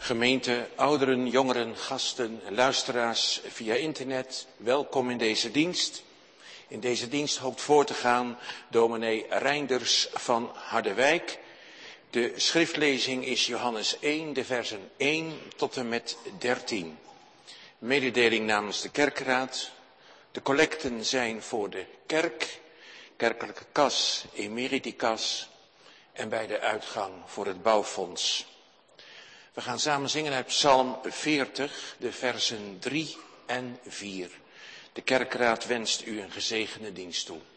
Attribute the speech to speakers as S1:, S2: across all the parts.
S1: Gemeente, ouderen, jongeren, gasten, luisteraars via internet, welkom in deze dienst. In deze dienst hoopt voor te gaan dominee Reinders van Harderwijk. De schriftlezing is Johannes 1, de versen 1 tot en met 13. Mededeling namens de kerkraad. De collecten zijn voor de kerk, kerkelijke kas, emeriticas en bij de uitgang voor het bouwfonds. We gaan samen zingen uit Psalm 40, de versen 3 en 4. De kerkraad wenst u een gezegende dienst toe.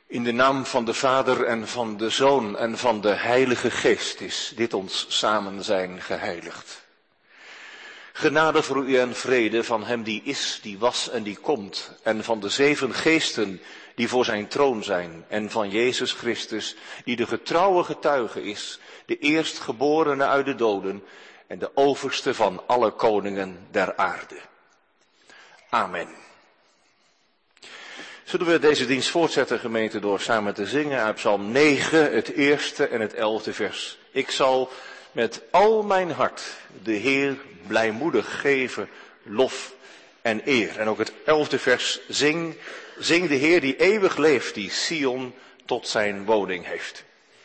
S2: In de naam van de Vader en van de Zoon en van de Heilige Geest is dit ons samen zijn geheiligd. Genade voor u en vrede van hem die is, die was en die komt, en van de 7 geesten die voor zijn troon zijn, en van Jezus Christus, die de getrouwe getuige is, de eerstgeborene uit de doden en de overste van alle koningen der aarde. Amen. Zullen we deze dienst voortzetten, gemeente, door samen te zingen uit Psalm 9, het eerste en het 11e vers. Ik zal met al mijn hart de Heer blijmoedig geven, lof en eer. En ook het 11e vers, zing de Heer die eeuwig leeft, die Sion tot zijn woning heeft.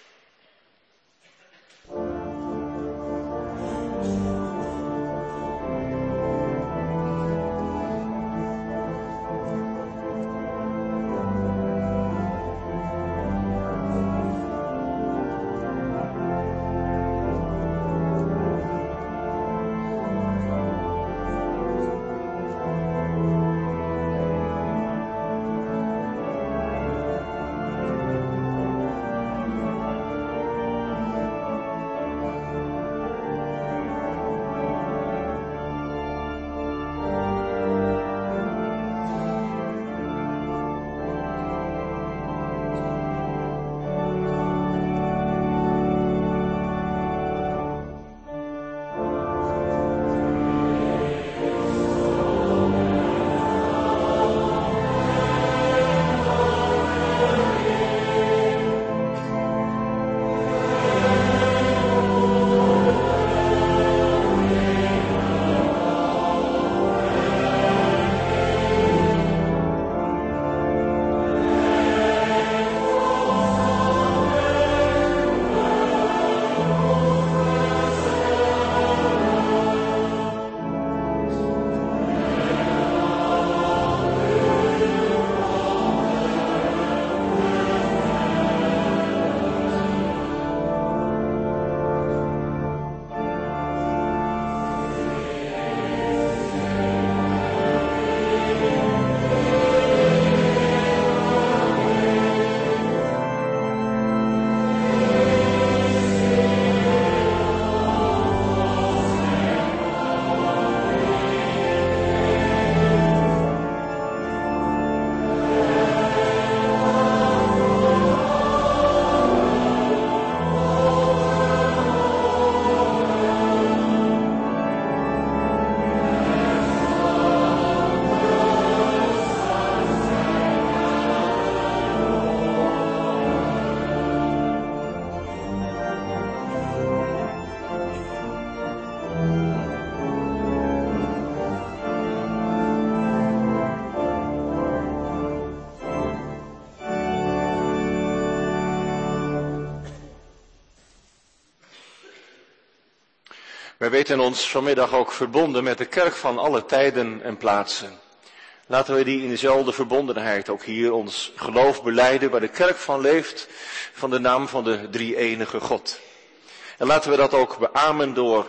S2: Wij weten ons vanmiddag ook verbonden met de kerk van alle tijden en plaatsen. Laten we die in dezelfde verbondenheid ook hier ons geloof belijden waar de kerk van leeft, van de naam van de drie-enige God. En laten we dat ook beamen door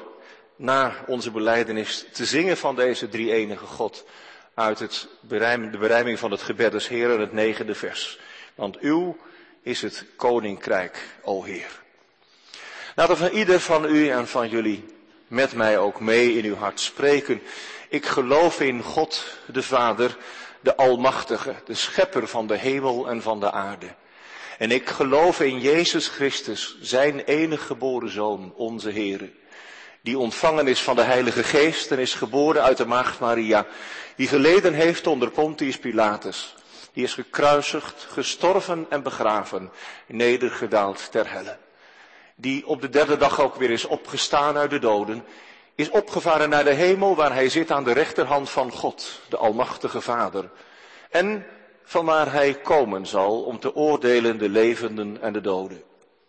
S2: na onze belijdenis te zingen van deze drie-enige God uit de berijming van het gebed des Heeren, het 9e vers. Want uw is het koninkrijk, o Heer. Laten we van ieder van u en van jullie met mij ook mee in uw hart spreken. Ik geloof in God, de Vader, de Almachtige, de Schepper van de hemel en van de aarde. En ik geloof in Jezus Christus, zijn enige geboren Zoon, onze Heere, die ontvangen is van de Heilige Geest en is geboren uit de Maagd Maria, die geleden heeft onder Pontius Pilatus, die is gekruisigd, gestorven en begraven, nedergedaald ter helle. Die op de 3e dag ook weer is opgestaan uit de doden, is opgevaren naar de hemel waar hij zit aan de rechterhand van God, de Almachtige Vader. En vanwaar hij komen zal om te oordelen de levenden en de doden.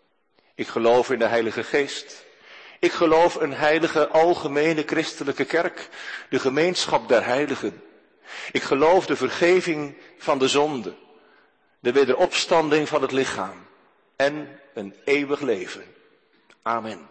S2: Ik geloof in de Heilige Geest. Ik geloof een heilige algemene christelijke kerk, de gemeenschap der heiligen. Ik geloof de vergeving van de zonde, de wederopstanding van het lichaam en een eeuwig leven. Amen.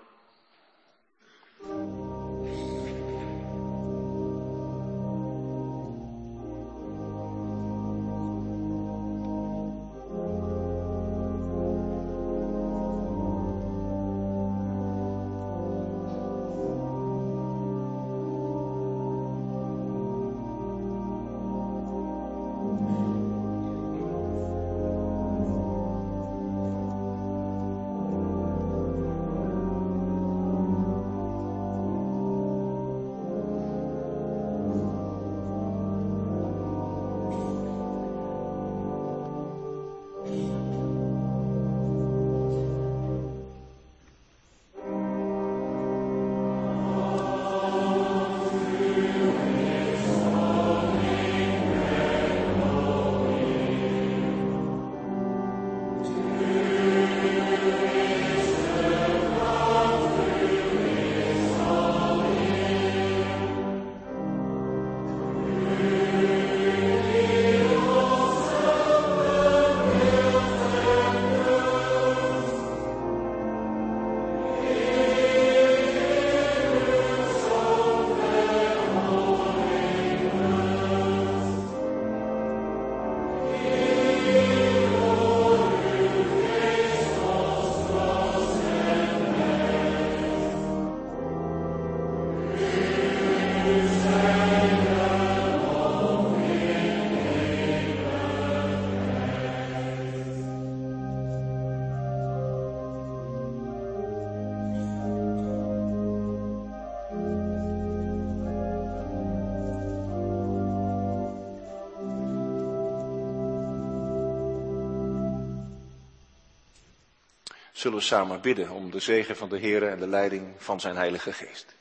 S2: Zullen we samen bidden om de zegen van de Heere en de leiding van zijn Heilige Geest.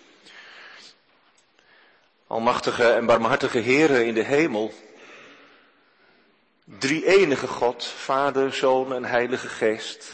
S2: Almachtige en barmhartige Heere in de hemel, drie-enige God, Vader, Zoon en Heilige Geest.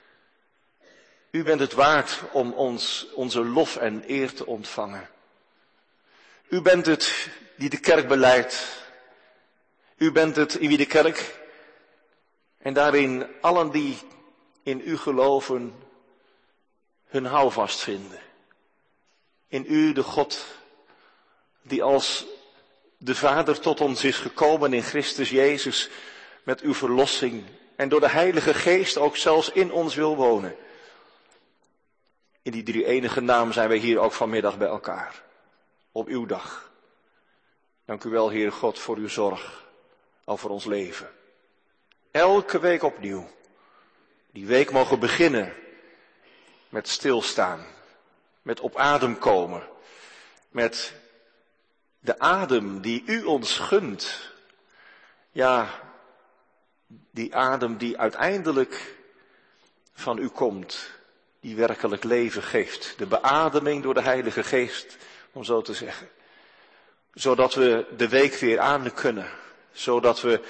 S2: U bent het waard om onze lof en eer te ontvangen. U bent het die de kerk beleidt. U bent het in wie de kerk en daarin allen die in u geloven hun houvast vinden. In u de God die als de Vader tot ons is gekomen in Christus Jezus met uw verlossing en door de Heilige Geest ook zelfs in ons wil wonen. In die drie-enige naam zijn wij hier ook vanmiddag bij elkaar. Op uw dag. Dank u wel, Heer God, voor uw zorg over ons leven. Elke week opnieuw. Die week mogen beginnen met stilstaan. Met op adem komen. Met de adem die u ons gunt. Ja, die adem die uiteindelijk van u komt. Die werkelijk leven geeft. De beademing door de Heilige Geest, om zo te zeggen. Zodat we de week weer aan kunnen. Zodat we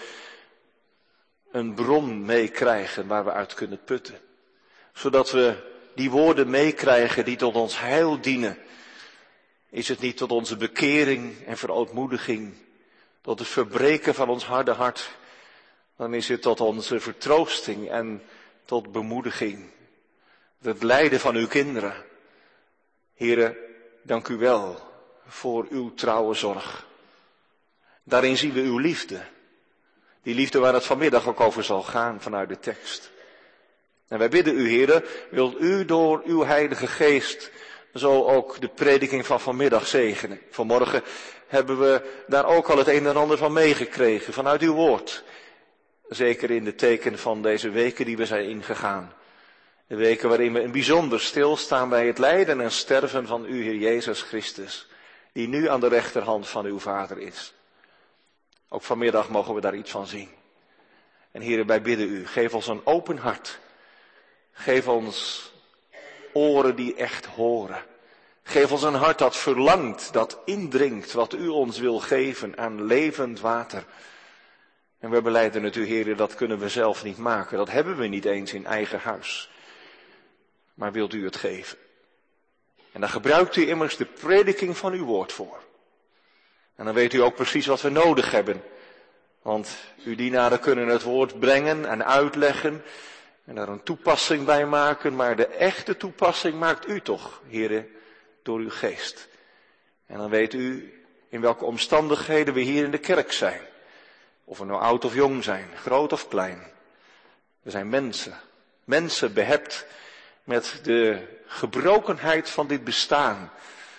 S2: een bron meekrijgen waar we uit kunnen putten. Zodat we die woorden meekrijgen die tot ons heil dienen. Is het niet tot onze bekering en verootmoediging, tot het verbreken van ons harde hart, dan is het tot onze vertroosting en tot bemoediging. Het lijden van uw kinderen. Heere, dank u wel voor uw trouwe zorg. Daarin zien we uw liefde. Die liefde waar het vanmiddag ook over zal gaan vanuit de tekst. En wij bidden u, Heere, wilt u door uw Heilige Geest zo ook de prediking van vanmiddag zegenen. Vanmorgen hebben we daar ook al het een en ander van meegekregen vanuit uw woord. Zeker in de teken van deze weken die we zijn ingegaan. De weken waarin we in bijzonder stilstaan bij het lijden en sterven van uw Heer Jezus Christus. Die nu aan de rechterhand van uw Vader is. Ook vanmiddag mogen we daar iets van zien. En Heere, wij bidden u, geef ons een open hart. Geef ons oren die echt horen. Geef ons een hart dat verlangt, dat indringt wat u ons wil geven aan levend water. En we belijden het u, Heere, dat kunnen we zelf niet maken. Dat hebben we niet eens in eigen huis. Maar wilt u het geven? En daar gebruikt u immers de prediking van uw woord voor. En dan weet u ook precies wat we nodig hebben. Want uw dienaren kunnen het woord brengen en uitleggen en daar een toepassing bij maken. Maar de echte toepassing maakt u toch, Heere, door uw geest. En dan weet u in welke omstandigheden we hier in de kerk zijn. Of we nou oud of jong zijn, groot of klein. We zijn mensen. Mensen behept met de gebrokenheid van dit bestaan.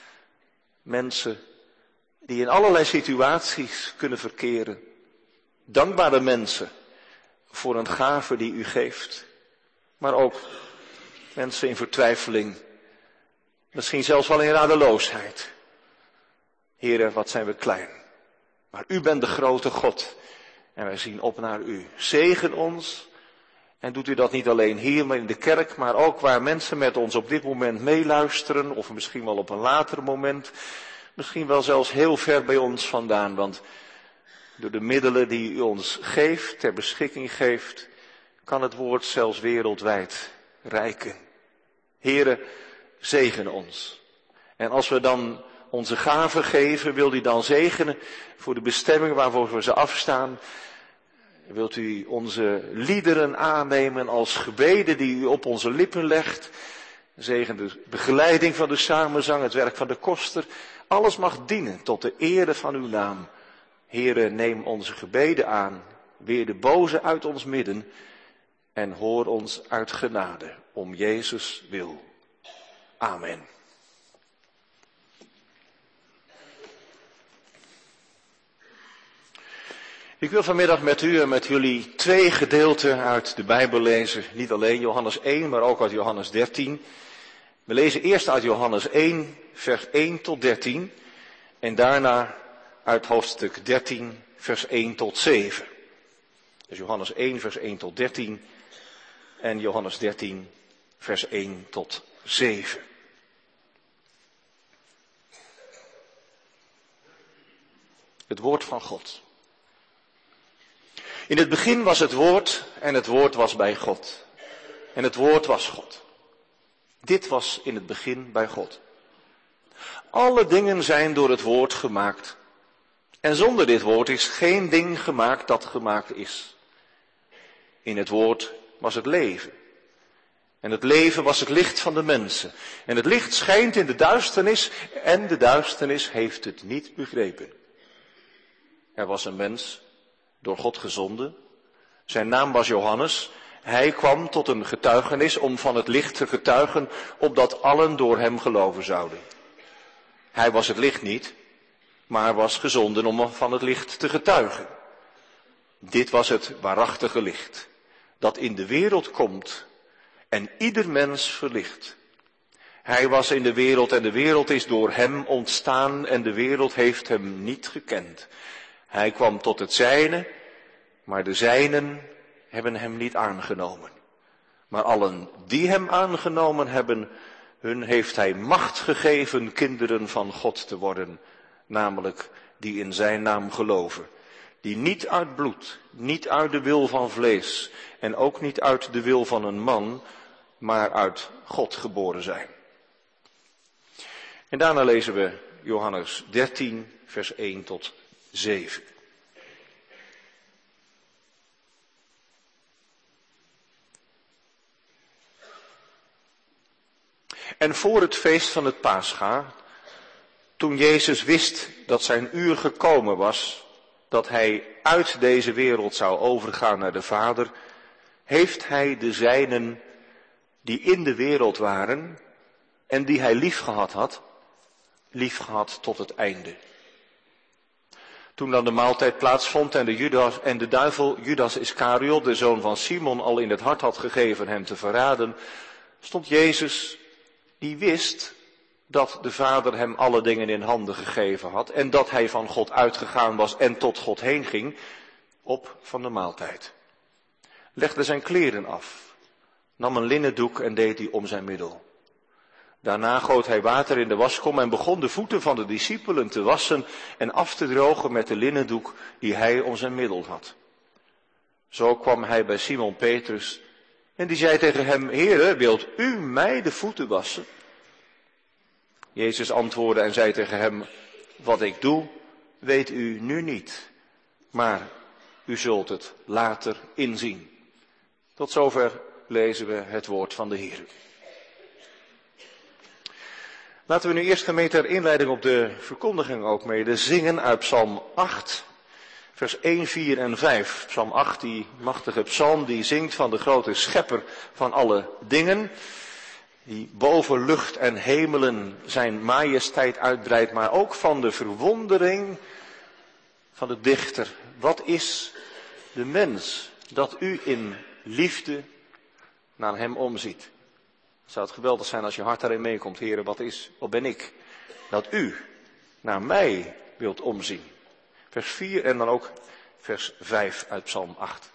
S2: Mensen die in allerlei situaties kunnen verkeren. Dankbare mensen voor een gave die u geeft. Maar ook mensen in vertwijfeling. Misschien zelfs wel in radeloosheid. Heere, wat zijn we klein. Maar u bent de grote God. En wij zien op naar u. Zegen ons. En doet u dat niet alleen hier, maar in de kerk, maar ook waar mensen met ons op dit moment meeluisteren. Of misschien wel op een later moment. Misschien wel zelfs heel ver bij ons vandaan. Want door de middelen die u ons geeft, ter beschikking geeft, kan het woord zelfs wereldwijd reiken. Heere, zegen ons. En als we dan onze gaven geven, wilt u dan zegenen voor de bestemming waarvoor we ze afstaan. Wilt u onze liederen aannemen als gebeden die u op onze lippen legt. Zegen de begeleiding van de samenzang, het werk van de koster. Alles mag dienen tot de ere van uw naam. Heere, neem onze gebeden aan. Weer de boze uit ons midden. En hoor ons uit genade. Om Jezus wil. Amen. Ik wil vanmiddag met u en met jullie 2 gedeelten uit de Bijbel lezen. Niet alleen Johannes 1, maar ook uit Johannes 13. We lezen eerst uit Johannes 1, vers 1 tot 13. En daarna uit hoofdstuk 13, vers 1 tot 7. Dus Johannes 1, vers 1 tot 13. en Johannes 13, vers 1 tot 7. Het woord van God. In het begin was het woord en het woord was bij God. En het woord was God. Dit was in het begin bij God. Alle dingen zijn door het woord gemaakt. En zonder dit woord is geen ding gemaakt dat gemaakt is. In het woord was het leven. En het leven was het licht van de mensen. En het licht schijnt in de duisternis en de duisternis heeft het niet begrepen. Er was een mens, door God gezonden. Zijn naam was Johannes. Hij kwam tot een getuigenis om van het licht te getuigen, opdat allen door hem geloven zouden. Hij was het licht niet, maar was gezonden om van het licht te getuigen. Dit was het waarachtige licht, dat in de wereld komt en ieder mens verlicht. Hij was in de wereld en de wereld is door hem ontstaan en de wereld heeft hem niet gekend. Hij kwam tot het zijne, maar de zijnen hebben hem niet aangenomen. Maar allen die hem aangenomen hebben, hun heeft hij macht gegeven kinderen van God te worden, namelijk die in zijn naam geloven. Die niet uit bloed, niet uit de wil van vlees en ook niet uit de wil van een man, maar uit God geboren zijn. En daarna lezen we Johannes 13, vers 1 tot 7. En voor het feest van het Pascha, toen Jezus wist dat zijn uur gekomen was, dat hij uit deze wereld zou overgaan naar de Vader, heeft hij de zijnen die in de wereld waren en die hij liefgehad had, liefgehad tot het einde. Toen dan de maaltijd plaatsvond en de duivel Judas Iscariot, de zoon van Simon, al in het hart had gegeven hem te verraden, stond Jezus, die wist dat de Vader hem alle dingen in handen gegeven had en dat hij van God uitgegaan was en tot God heen ging, op van de maaltijd. Legde zijn kleren af, nam een linnen doek en deed die om zijn middel. Daarna goot hij water in de waskom en begon de voeten van de discipelen te wassen en af te drogen met de linnen doek die hij om zijn middel had. Zo kwam hij bij Simon Petrus en die zei tegen hem, Heere, wilt u mij de voeten wassen? Jezus antwoordde en zei tegen hem, wat ik doe, weet u nu niet, maar u zult het later inzien. Tot zover lezen we het woord van de Heer. Laten we nu eerst gemeente ter inleiding op de verkondiging ook mede zingen uit Psalm 8, vers 1, 4 en 5. Psalm 8, die machtige psalm, die zingt van de grote schepper van alle dingen, die boven lucht en hemelen zijn majesteit uitbreidt, maar ook van de verwondering van de dichter. Wat is de mens dat u in liefde naar hem omziet? Zou het geweldig zijn als je hart daarin meekomt, Heere, wat ben ik? Dat u naar mij wilt omzien. Vers 4 en dan ook vers 5 uit Psalm 8.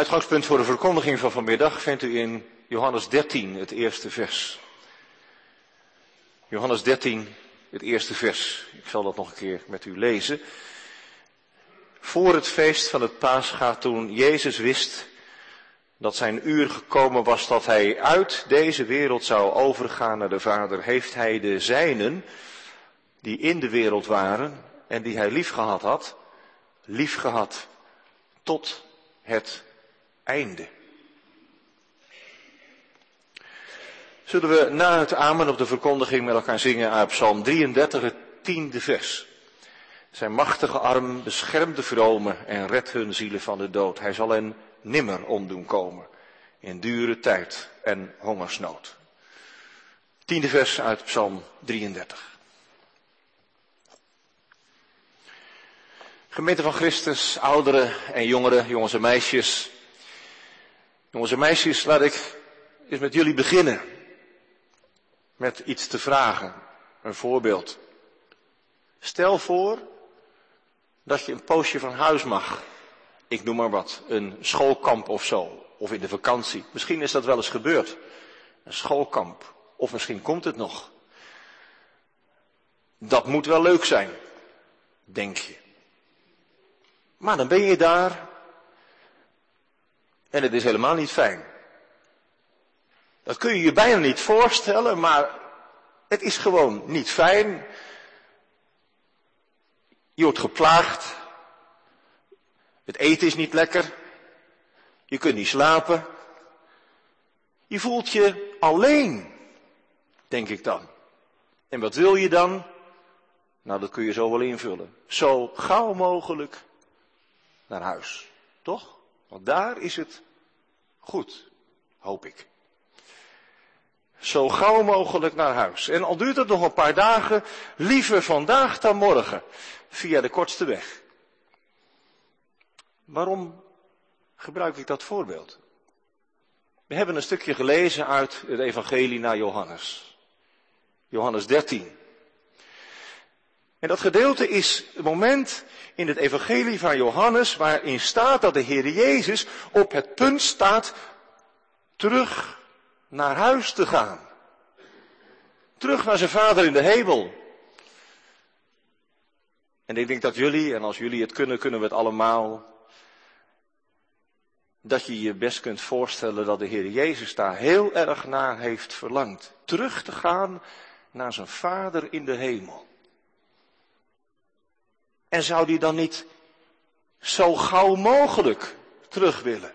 S2: Uitgangspunt voor de verkondiging van vanmiddag vindt u in Johannes 13, het eerste vers. Johannes 13, het eerste vers. Ik zal dat nog een keer met u lezen. Voor het feest van het Pascha, toen Jezus wist dat zijn uur gekomen was dat hij uit deze wereld zou overgaan naar de Vader, heeft hij de zijnen, die in de wereld waren en die hij liefgehad had, liefgehad tot het einde. Zullen we na het amen op de verkondiging met elkaar zingen uit Psalm 33, het 10e vers. Zijn machtige arm beschermt de vromen en redt hun zielen van de dood. Hij zal hen nimmer omdoen komen in dure tijd en hongersnood. 10e vers uit Psalm 33. Gemeente van Christus, ouderen en jongeren, jongens en meisjes. Jongens en meisjes, laat ik eens met jullie beginnen. Met iets te vragen, een voorbeeld. Stel voor dat je een poosje van huis mag. Ik noem maar wat, een schoolkamp of zo, of in de vakantie. Misschien is dat wel eens gebeurd. Een schoolkamp, of misschien komt het nog. Dat moet wel leuk zijn, denk je. Maar dan ben je daar en het is helemaal niet fijn. Dat kun je je bijna niet voorstellen, maar het is gewoon niet fijn. Je wordt geplaagd. Het eten is niet lekker. Je kunt niet slapen. Je voelt je alleen, denk ik dan. En wat wil je dan? Nou, dat kun je zo wel invullen. Zo gauw mogelijk naar huis. Toch? Want daar is het goed, hoop ik. Zo gauw mogelijk naar huis. En al duurt het nog een paar dagen, liever vandaag dan morgen, via de kortste weg. Waarom gebruik ik dat voorbeeld? We hebben een stukje gelezen uit het evangelie naar Johannes. Johannes 13. En dat gedeelte is het moment in het evangelie van Johannes waarin staat dat de Heer Jezus op het punt staat terug naar huis te gaan. Terug naar zijn Vader in de hemel. En ik denk dat jullie, en als jullie het kunnen, kunnen we het allemaal, dat je je best kunt voorstellen dat de Heer Jezus daar heel erg naar heeft verlangd. Terug te gaan naar zijn Vader in de hemel. En zou die dan niet zo gauw mogelijk terug willen?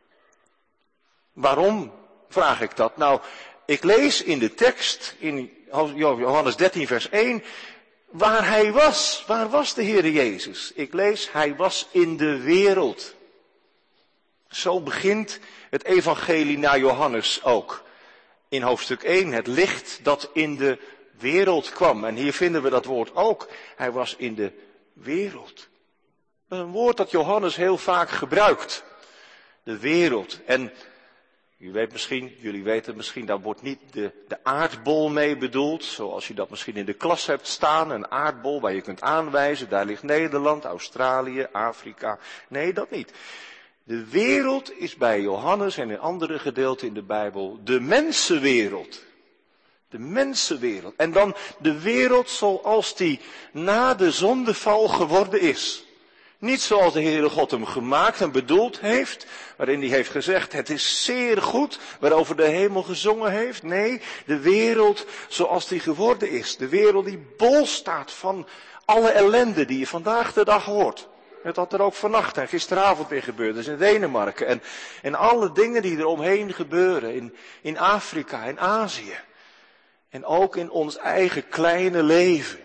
S2: Waarom vraag ik dat? Nou, ik lees in de tekst, in Johannes 13 vers 1, waar hij was. Waar was de Heer Jezus? Ik lees, hij was in de wereld. Zo begint het evangelie naar Johannes ook. In hoofdstuk 1, het licht dat in de wereld kwam. En hier vinden we dat woord ook. Hij was in de wereld. Dat is een woord dat Johannes heel vaak gebruikt. De wereld. En jullie weten misschien, daar wordt niet de aardbol mee bedoeld. Zoals je dat misschien in de klas hebt staan. Een aardbol waar je kunt aanwijzen. Daar ligt Nederland, Australië, Afrika. Nee, dat niet. De wereld is bij Johannes en in andere gedeelten in de Bijbel de mensenwereld. De mensenwereld. En dan de wereld zoals die na de zondeval geworden is. Niet zoals de Heere God hem gemaakt en bedoeld heeft, waarin hij heeft gezegd, het is zeer goed, waarover de hemel gezongen heeft. Nee, de wereld zoals die geworden is. De wereld die bol staat van alle ellende die je vandaag de dag hoort. Net wat er ook vannacht en gisteravond weer gebeurd is in Denemarken. En alle dingen die er omheen gebeuren in Afrika, in Azië. En ook in ons eigen kleine leven.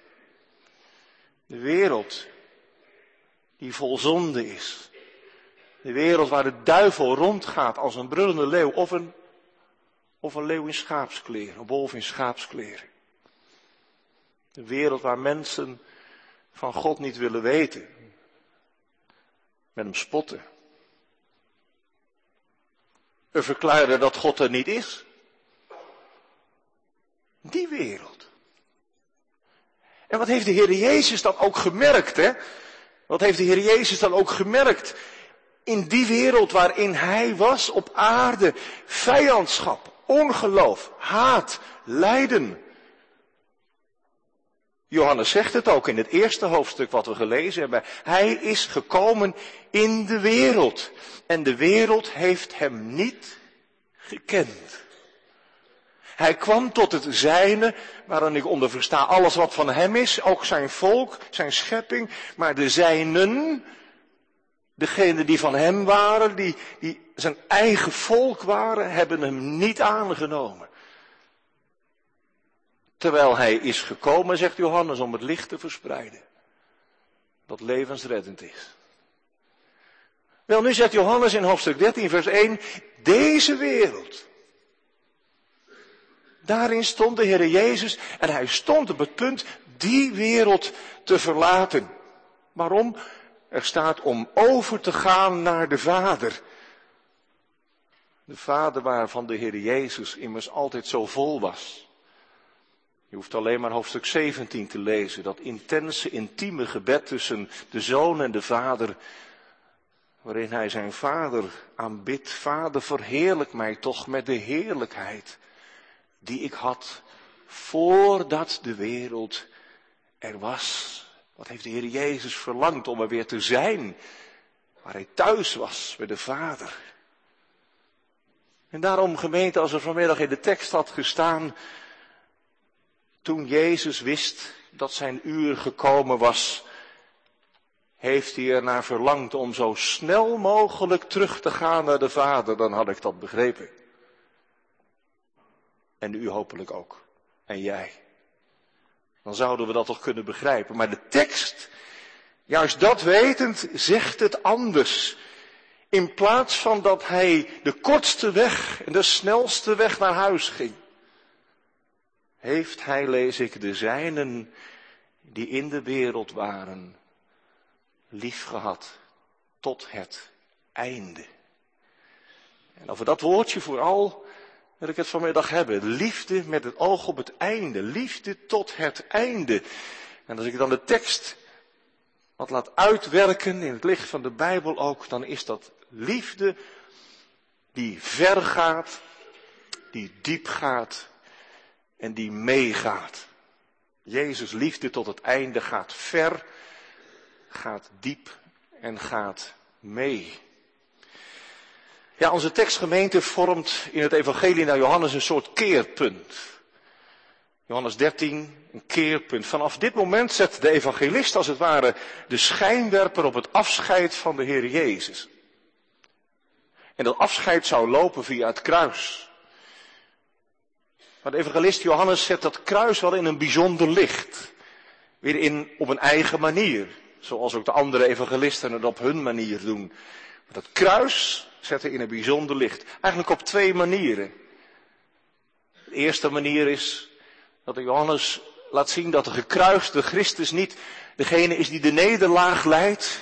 S2: De wereld die vol zonde is. De wereld waar de duivel rondgaat als een brullende leeuw of een leeuw in schaapskleren, een wolf in schaapskleren. De wereld waar mensen van God niet willen weten. Met hem spotten. We verklaren dat God er niet is. Die wereld. En wat heeft de Heer Jezus dan ook gemerkt, hè? Wat heeft de Heer Jezus dan ook gemerkt In die wereld waarin hij was op aarde, vijandschap, ongeloof, haat, lijden. Johannes zegt het ook in het eerste hoofdstuk wat we gelezen hebben. Hij is gekomen in de wereld en de wereld heeft hem niet gekend. Hij kwam tot het zijne, waarin ik onder versta alles wat van hem is, ook zijn volk, zijn schepping, maar de zijnen, degenen die van hem waren, die zijn eigen volk waren, hebben hem niet aangenomen. Terwijl hij is gekomen, zegt Johannes, om het licht te verspreiden. Dat levensreddend is. Wel, nu zegt Johannes in hoofdstuk 13, vers 1, deze wereld. Daarin stond de Heer Jezus en hij stond op het punt die wereld te verlaten. Waarom? Er staat om over te gaan naar de Vader. De Vader waarvan de Heer Jezus immers altijd zo vol was. Je hoeft alleen maar hoofdstuk 17 te lezen, dat intense, intieme gebed tussen de Zoon en de Vader, waarin hij zijn Vader aanbidt. Vader, verheerlijk mij toch met de heerlijkheid die ik had voordat de wereld er was. Wat heeft de Heer Jezus verlangd om er weer te zijn, waar hij thuis was bij de Vader. En daarom, gemeente, als er vanmiddag in de tekst had gestaan, toen Jezus wist dat zijn uur gekomen was, heeft hij ernaar verlangd om zo snel mogelijk terug te gaan naar de Vader, dan had ik dat begrepen. En u hopelijk ook. En jij. Dan zouden we dat toch kunnen begrijpen. Maar de tekst, juist dat wetend, zegt het anders. In plaats van dat hij de kortste weg en de snelste weg naar huis ging, heeft hij, lees ik, de zijnen die in de wereld waren, liefgehad tot het einde. En over dat woordje vooral wil ik het vanmiddag hebben. Liefde met het oog op het einde. Liefde tot het einde. En als ik dan de tekst wat laat uitwerken in het licht van de Bijbel ook, dan is dat liefde die ver gaat, die diep gaat en die meegaat. Jezus' liefde tot het einde gaat ver, gaat diep en gaat mee. Ja, onze tekstgemeente vormt in het evangelie naar Johannes een soort keerpunt. Johannes 13, een keerpunt. Vanaf dit moment zet de evangelist als het ware de schijnwerper op het afscheid van de Heer Jezus. En dat afscheid zou lopen via het kruis. Maar de evangelist Johannes zet dat kruis wel in een bijzonder licht. Weer op een eigen manier. Zoals ook de andere evangelisten het op hun manier doen. Maar dat kruis zet hij in een bijzonder licht. Eigenlijk op twee manieren. De eerste manier is dat Johannes laat zien dat de gekruiste Christus niet degene is die de nederlaag leidt,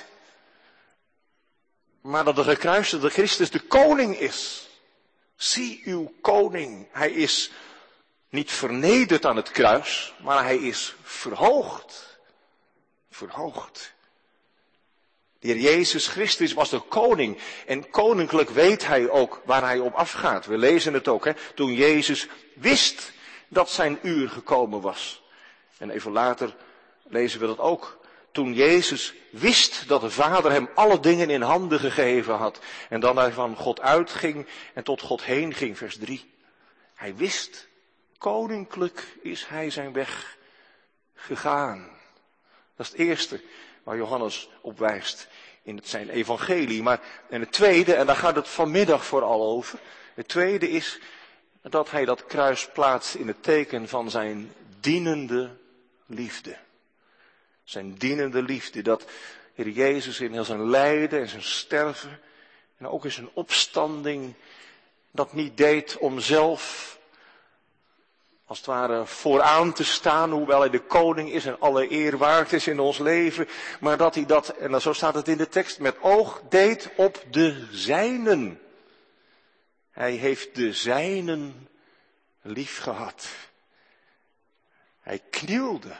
S2: maar dat de gekruiste Christus de koning is. Zie uw koning. Hij is niet vernederd aan het kruis, maar hij is verhoogd. Verhoogd. De Heer Jezus Christus was de koning. En koninklijk weet hij ook waar hij op afgaat. We lezen het ook, hè. Toen Jezus wist dat zijn uur gekomen was. En even later lezen we dat ook. Toen Jezus wist dat de Vader hem alle dingen in handen gegeven had. En dan hij van God uitging en tot God heen ging, vers 3. Hij wist, koninklijk is hij zijn weg gegaan. Dat is het eerste waar Johannes op wijst in zijn evangelie. En het tweede, en daar gaat het vanmiddag vooral over. Het tweede is dat hij dat kruis plaatst in het teken van zijn dienende liefde. Zijn dienende liefde, dat Heer Jezus in heel zijn lijden en zijn sterven en ook in zijn opstanding dat niet deed om zelf als het ware vooraan te staan, hoewel hij de koning is en alle eer waard is in ons leven, maar dat hij dat, en zo staat het in de tekst, met oog deed op de zijnen. Hij heeft de zijnen lief gehad. Hij knielde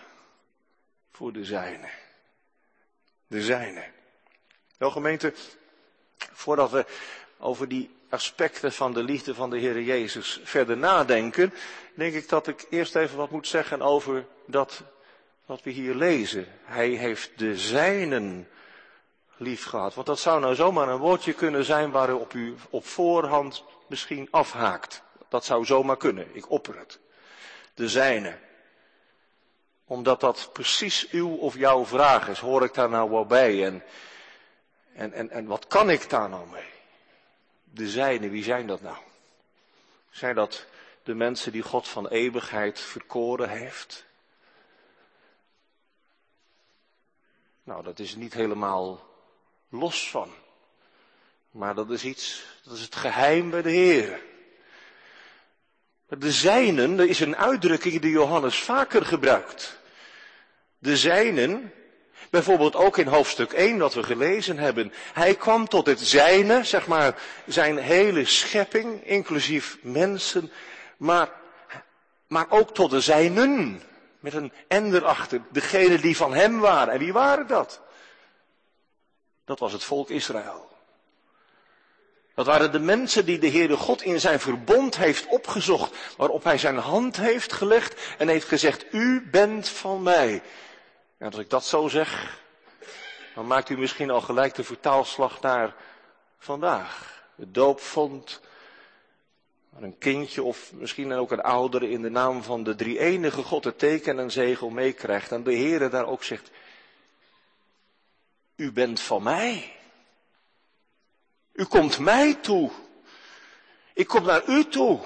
S2: voor de zijnen. De zijnen. Wel gemeente, Voordat we over die aspecten van de liefde van de Heer Jezus verder nadenken, denk ik dat ik eerst even wat moet zeggen over dat wat we hier lezen. Hij heeft de zijnen lief gehad. Want dat zou nou zomaar een woordje kunnen zijn waarop u op voorhand misschien afhaakt. Dat zou zomaar kunnen, ik opper het. De zijnen. Omdat dat precies uw of jouw vraag is. Hoor ik daar nou wel bij? En wat kan ik daar nou mee? De zijnen, wie zijn dat nou? Zijn dat de mensen die God van eeuwigheid verkoren heeft? Nou, dat is niet helemaal los van. Maar dat is het geheim bij de Heer. De zijnen, dat is een uitdrukking die Johannes vaker gebruikt. De zijnen, bijvoorbeeld ook in hoofdstuk 1 wat we gelezen hebben. Hij kwam tot het zijne, zeg maar, zijn hele schepping, inclusief mensen, maar ook tot de zijnen. Met een en erachter, degenen die van hem waren. En wie waren dat? Dat was het volk Israël. Dat waren de mensen die de Heere God in zijn verbond heeft opgezocht, waarop hij zijn hand heeft gelegd en heeft gezegd, u bent van mij. En als ik dat zo zeg, dan maakt u misschien al gelijk de vertaalslag naar vandaag. De doopvond, waar een kindje of misschien ook een oudere in de naam van de drie-enige God het teken en zegel meekrijgt. En de Heere daar ook zegt, u bent van mij. U komt mij toe. Ik kom naar u toe.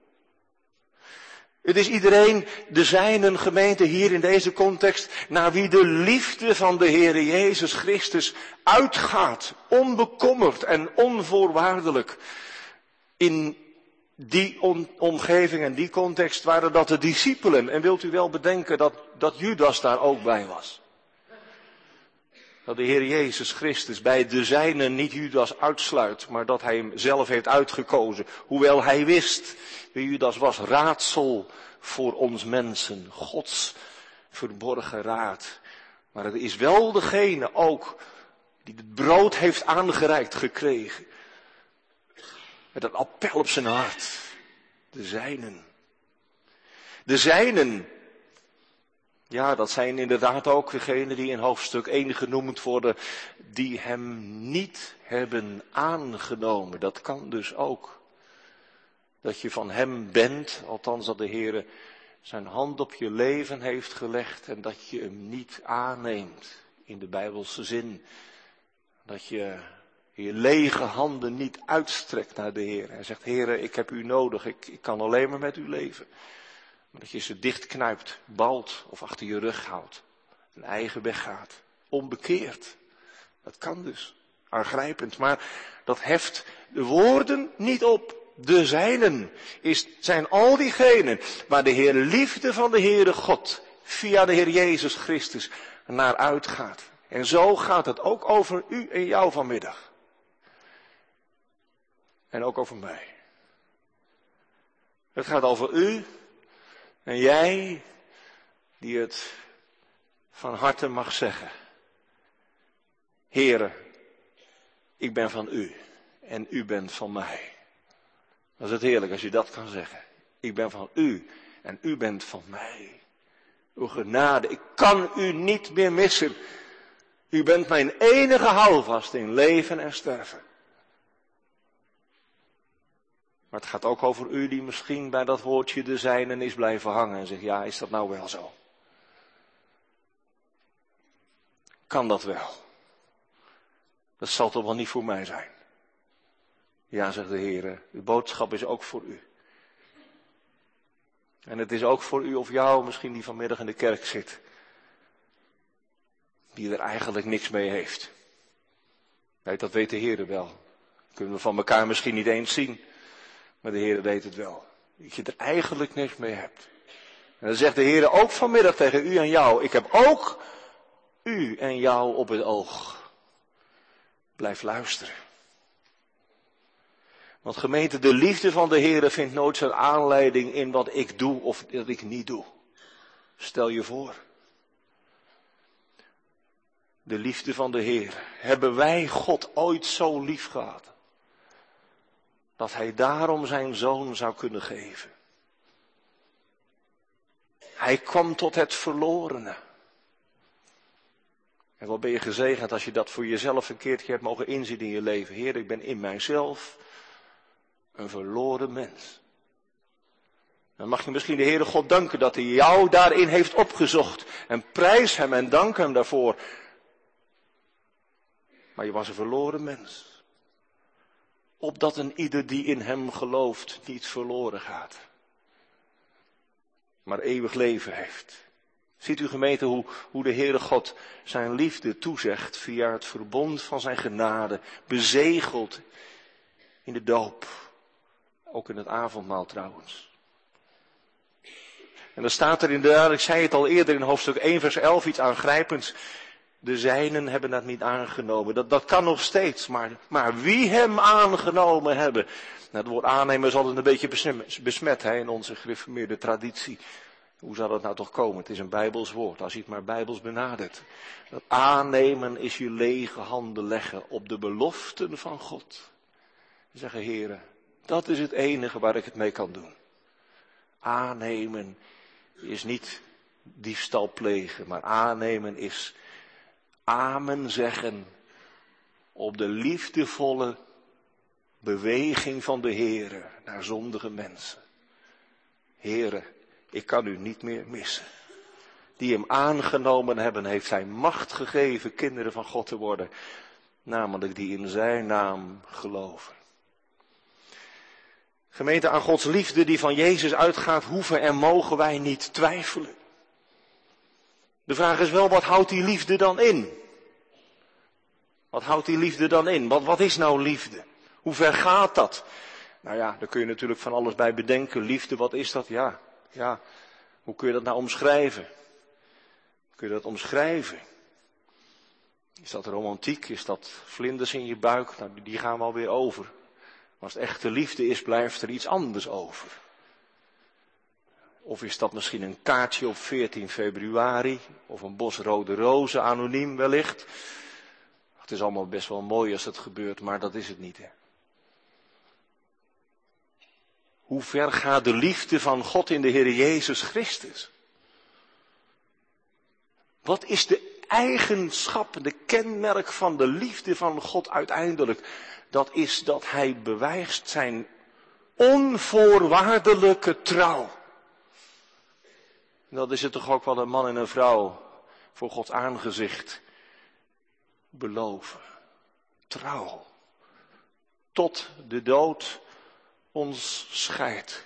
S2: Het is iedereen, de zijnen gemeente hier in deze context, naar wie de liefde van de Heere Jezus Christus uitgaat, onbekommerd en onvoorwaardelijk. In die omgeving en die context waren dat de discipelen. En wilt u wel bedenken dat Judas daar ook bij was. Dat de Heer Jezus Christus bij de zijnen niet Judas uitsluit, maar dat hij hem zelf heeft uitgekozen. Hoewel hij wist wie Judas was, raadsel voor ons mensen, Gods verborgen raad. Maar het is wel degene ook die het brood heeft aangereikt gekregen. Met een appel op zijn hart. De zijnen. De zijnen. Ja, dat zijn inderdaad ook degenen die in hoofdstuk 1 genoemd worden, die hem niet hebben aangenomen. Dat kan dus ook. Dat je van hem bent, althans dat de Heere zijn hand op je leven heeft gelegd en dat je hem niet aanneemt in de Bijbelse zin. Dat je je lege handen niet uitstrekt naar de Heer. En zegt, Heere, ik heb u nodig, ik kan alleen maar met u leven. Maar dat je ze dichtknijpt, balt of achter je rug houdt. Een eigen weg gaat. Onbekeerd. Dat kan dus. Aangrijpend. Maar dat heft de woorden niet op. De zijnen zijn al diegenen waar de Heer liefde van de Heere God via de Heer Jezus Christus naar uitgaat. En zo gaat het ook over u en jou vanmiddag. En ook over mij. Het gaat over u en jij die het van harte mag zeggen. Heere, ik ben van u en u bent van mij. Dat is het heerlijk als je dat kan zeggen. Ik ben van u en u bent van mij. Uw genade, ik kan u niet meer missen. U bent mijn enige houvast in leven en sterven. Maar het gaat ook over u die misschien bij dat woordje de zijnen is blijven hangen en zegt, ja, is dat nou wel zo? Kan dat wel? Dat zal toch wel niet voor mij zijn? Ja, zegt de Heer, de boodschap is ook voor u. En het is ook voor u of jou, misschien die vanmiddag in de kerk zit, die er eigenlijk niks mee heeft. Nee, dat weet de Heer wel. Dat kunnen we van elkaar misschien niet eens zien, maar de Heer weet het wel. Dat je er eigenlijk niks mee hebt. En dan zegt de Heer ook vanmiddag tegen u en jou, ik heb ook u en jou op het oog. Blijf luisteren. Want gemeente, de liefde van de Heer vindt nooit zijn aanleiding in wat ik doe of wat ik niet doe. Stel je voor. De liefde van de Heer. Hebben wij God ooit zo lief gehad? Dat hij daarom zijn zoon zou kunnen geven. Hij kwam tot het verlorene. En wat ben je gezegend als je dat voor jezelf een keertje hebt mogen inzien in je leven. Heer, ik ben in mijzelf een verloren mens. Dan mag je misschien de Heere God danken dat hij jou daarin heeft opgezocht. En prijs hem en dank hem daarvoor. Maar je was een verloren mens. Opdat een ieder die in hem gelooft niet verloren gaat. Maar eeuwig leven heeft. Ziet u gemeente hoe de Heere God zijn liefde toezegt via het verbond van zijn genade. Bezegeld in de doop. Ook in het avondmaal trouwens. En dan staat er inderdaad, ik zei het al eerder in hoofdstuk 1 vers 11 iets aangrijpends. De zijnen hebben dat niet aangenomen. Dat kan nog steeds. Maar wie hem aangenomen hebben. Nou, het woord aannemen is altijd een beetje besmet in onze gereformeerde traditie. Hoe zou dat nou toch komen? Het is een Bijbels woord, als je het maar Bijbels benadert. Dat aannemen is je lege handen leggen op de beloften van God. Zeggen, Heere, dat is het enige waar ik het mee kan doen. Aannemen is niet diefstal plegen, maar aannemen is amen zeggen op de liefdevolle beweging van de Heere naar zondige mensen. Heere, ik kan u niet meer missen. Die hem aangenomen hebben, heeft hij macht gegeven kinderen van God te worden. Namelijk die in zijn naam geloven. Gemeente, aan Gods liefde die van Jezus uitgaat, hoeven en mogen wij niet twijfelen. De vraag is wel, wat houdt die liefde dan in? Wat houdt die liefde dan in? Wat is nou liefde? Hoe ver gaat dat? Nou ja, daar kun je natuurlijk van alles bij bedenken. Liefde, wat is dat? Ja, hoe kun je dat nou omschrijven? Kun je dat omschrijven? Is dat romantiek? Is dat vlinders in je buik? Nou, die gaan we alweer over. Als het echte liefde is, blijft er iets anders over. Of is dat misschien een kaartje op 14 februari? Of een bos rode rozen, anoniem wellicht? Het is allemaal best wel mooi als het gebeurt, maar dat is het niet, hè. Hoe ver gaat de liefde van God in de Heer Jezus Christus? Wat is de eigenschap, de kenmerk van de liefde van God uiteindelijk? Dat is dat hij bewijst zijn onvoorwaardelijke trouw. En dat is het toch ook wat een man en een vrouw voor Gods aangezicht beloven. Trouw. Tot de dood ons scheidt.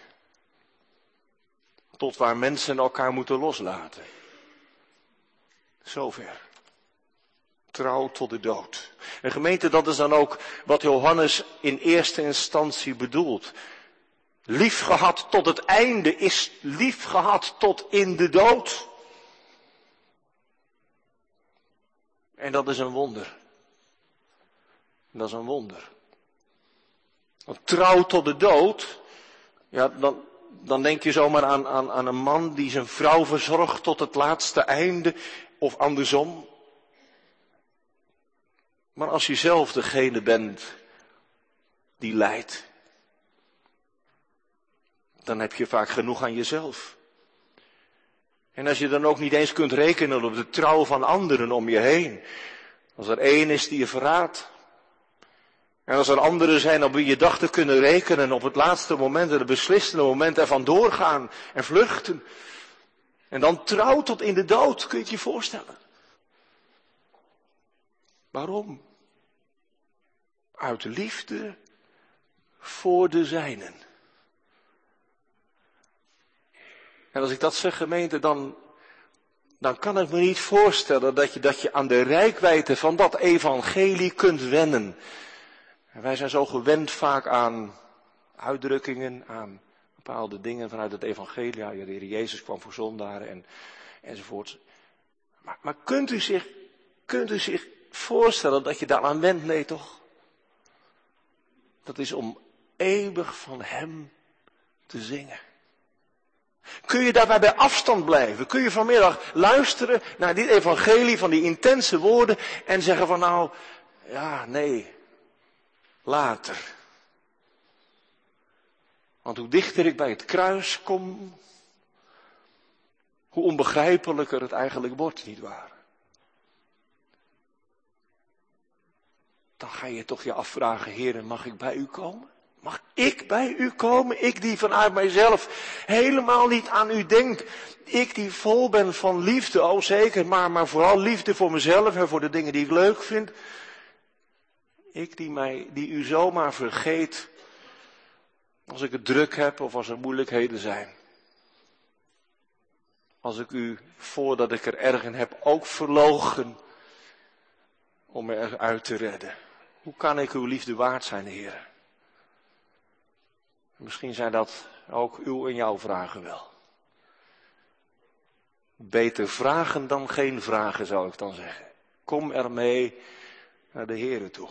S2: Tot waar mensen elkaar moeten loslaten. Zover. Trouw tot de dood. En gemeente, dat is dan ook wat Johannes in eerste instantie bedoelt. Liefgehad tot het einde is liefgehad tot in de dood. En dat is een wonder. Dat is een wonder. Want trouw tot de dood, ja, dan denk je zomaar aan een man die zijn vrouw verzorgt tot het laatste einde, of andersom. Maar als je zelf degene bent die lijdt, dan heb je vaak genoeg aan jezelf. En als je dan ook niet eens kunt rekenen op de trouw van anderen om je heen. Als er één is die je verraadt. En als er anderen zijn op wie je dacht te kunnen rekenen op het laatste moment, en het beslissende moment ervan doorgaan en vluchten. En dan trouw tot in de dood, kun je het je voorstellen. Waarom? Uit liefde voor de zijnen. En als ik dat zeg, gemeente, dan kan ik me niet voorstellen dat je aan de reikwijdte van dat evangelie kunt wennen. En wij zijn zo gewend vaak aan uitdrukkingen, aan bepaalde dingen vanuit het evangelie. Ja, de Heer Jezus kwam voor zondaren enzovoort. Maar kunt u zich voorstellen dat je daaraan went? Nee, toch? Dat is om eeuwig van hem te zingen. Kun je daarbij bij afstand blijven? Kun je vanmiddag luisteren naar dit evangelie van die intense woorden en zeggen van nou, ja, nee, later. Want hoe dichter ik bij het kruis kom, hoe onbegrijpelijker het eigenlijk wordt, nietwaar? Dan ga je toch je afvragen, Heer, mag ik bij u komen? Mag ik bij u komen? Ik die vanuit mijzelf helemaal niet aan u denk. Ik die vol ben van liefde, oh zeker, maar vooral liefde voor mezelf en voor de dingen die ik leuk vind. Ik die u zomaar vergeet als ik het druk heb of als er moeilijkheden zijn. Als ik u, voordat ik er erg in heb, ook verloochen om me eruit te redden. Hoe kan ik uw liefde waard zijn, Heer? Misschien zijn dat ook uw en jouw vragen wel. Beter vragen dan geen vragen, zou ik dan zeggen. Kom ermee naar de Heere toe.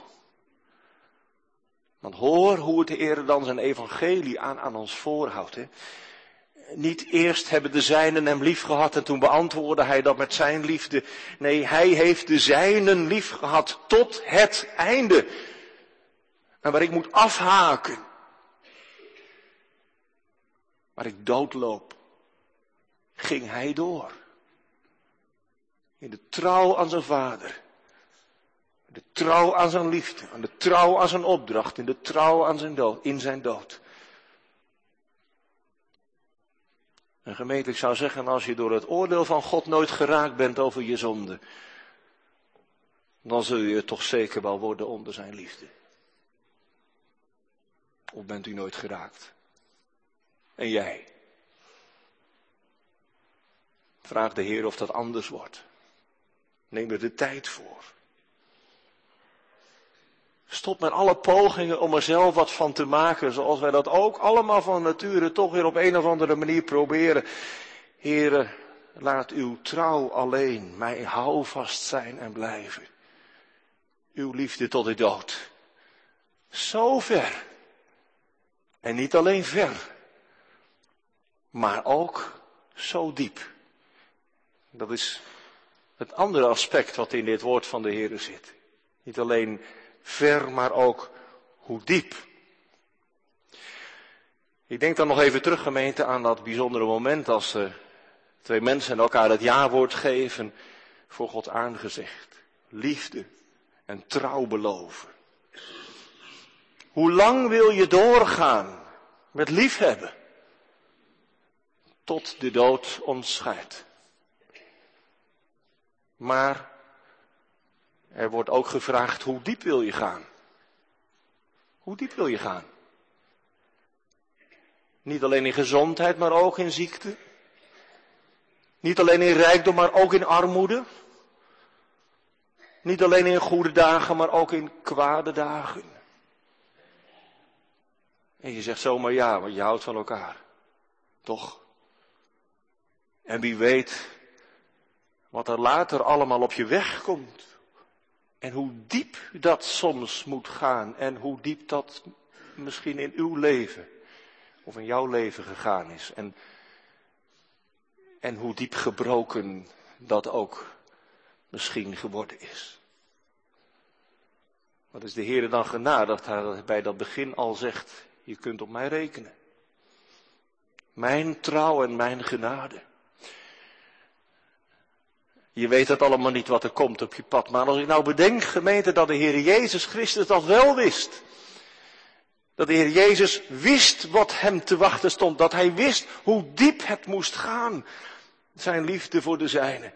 S2: Want hoor hoe het de Heer dan zijn evangelie aan ons voorhoudt. Hè? Niet eerst hebben de zijnen hem lief gehad en toen beantwoordde hij dat met zijn liefde. Nee, hij heeft de zijnen lief gehad tot het einde. En waar ik moet afhaken, waar ik doodloop, ging hij door. In de trouw aan zijn vader. In de trouw aan zijn liefde. In de trouw aan zijn opdracht. In de trouw aan zijn dood. In zijn dood. En gemeente, ik zou zeggen, als je door het oordeel van God nooit geraakt bent over je zonde, dan zul je toch zeker wel worden onder zijn liefde. Of bent u nooit geraakt? En jij? Vraag de Heer of dat anders wordt. Neem er de tijd voor. Stop met alle pogingen om er zelf wat van te maken, zoals wij dat ook allemaal van nature toch weer op een of andere manier proberen. Heere, laat uw trouw alleen mij houvast zijn en blijven. Uw liefde tot de dood. Zo ver. En niet alleen ver, maar ook zo diep. Dat is het andere aspect wat in dit woord van de Heere zit. Niet alleen ver, maar ook hoe diep. Ik denk dan nog even terug, gemeente, aan dat bijzondere moment als twee mensen elkaar het ja-woord geven voor Gods aangezicht. Liefde en trouw beloven. Hoe lang wil je doorgaan met liefhebben? Tot de dood ons scheidt. Maar er wordt ook gevraagd, hoe diep wil je gaan? Hoe diep wil je gaan? Niet alleen in gezondheid, maar ook in ziekte. Niet alleen in rijkdom, maar ook in armoede. Niet alleen in goede dagen, maar ook in kwade dagen. En je zegt zomaar ja, want je houdt van elkaar. Toch? En wie weet wat er later allemaal op je weg komt. En hoe diep dat soms moet gaan. En hoe diep dat misschien in uw leven of in jouw leven gegaan is. En hoe diep gebroken dat ook misschien geworden is. Wat is de Heer dan genadig dat hij bij dat begin al zegt, je kunt op mij rekenen. Mijn trouw en mijn genade. Je weet het allemaal niet wat er komt op je pad. Maar als ik nou bedenk, gemeente, dat de Heer Jezus Christus dat wel wist. Dat de Heer Jezus wist wat hem te wachten stond. Dat hij wist hoe diep het moest gaan. Zijn liefde voor de zijnen.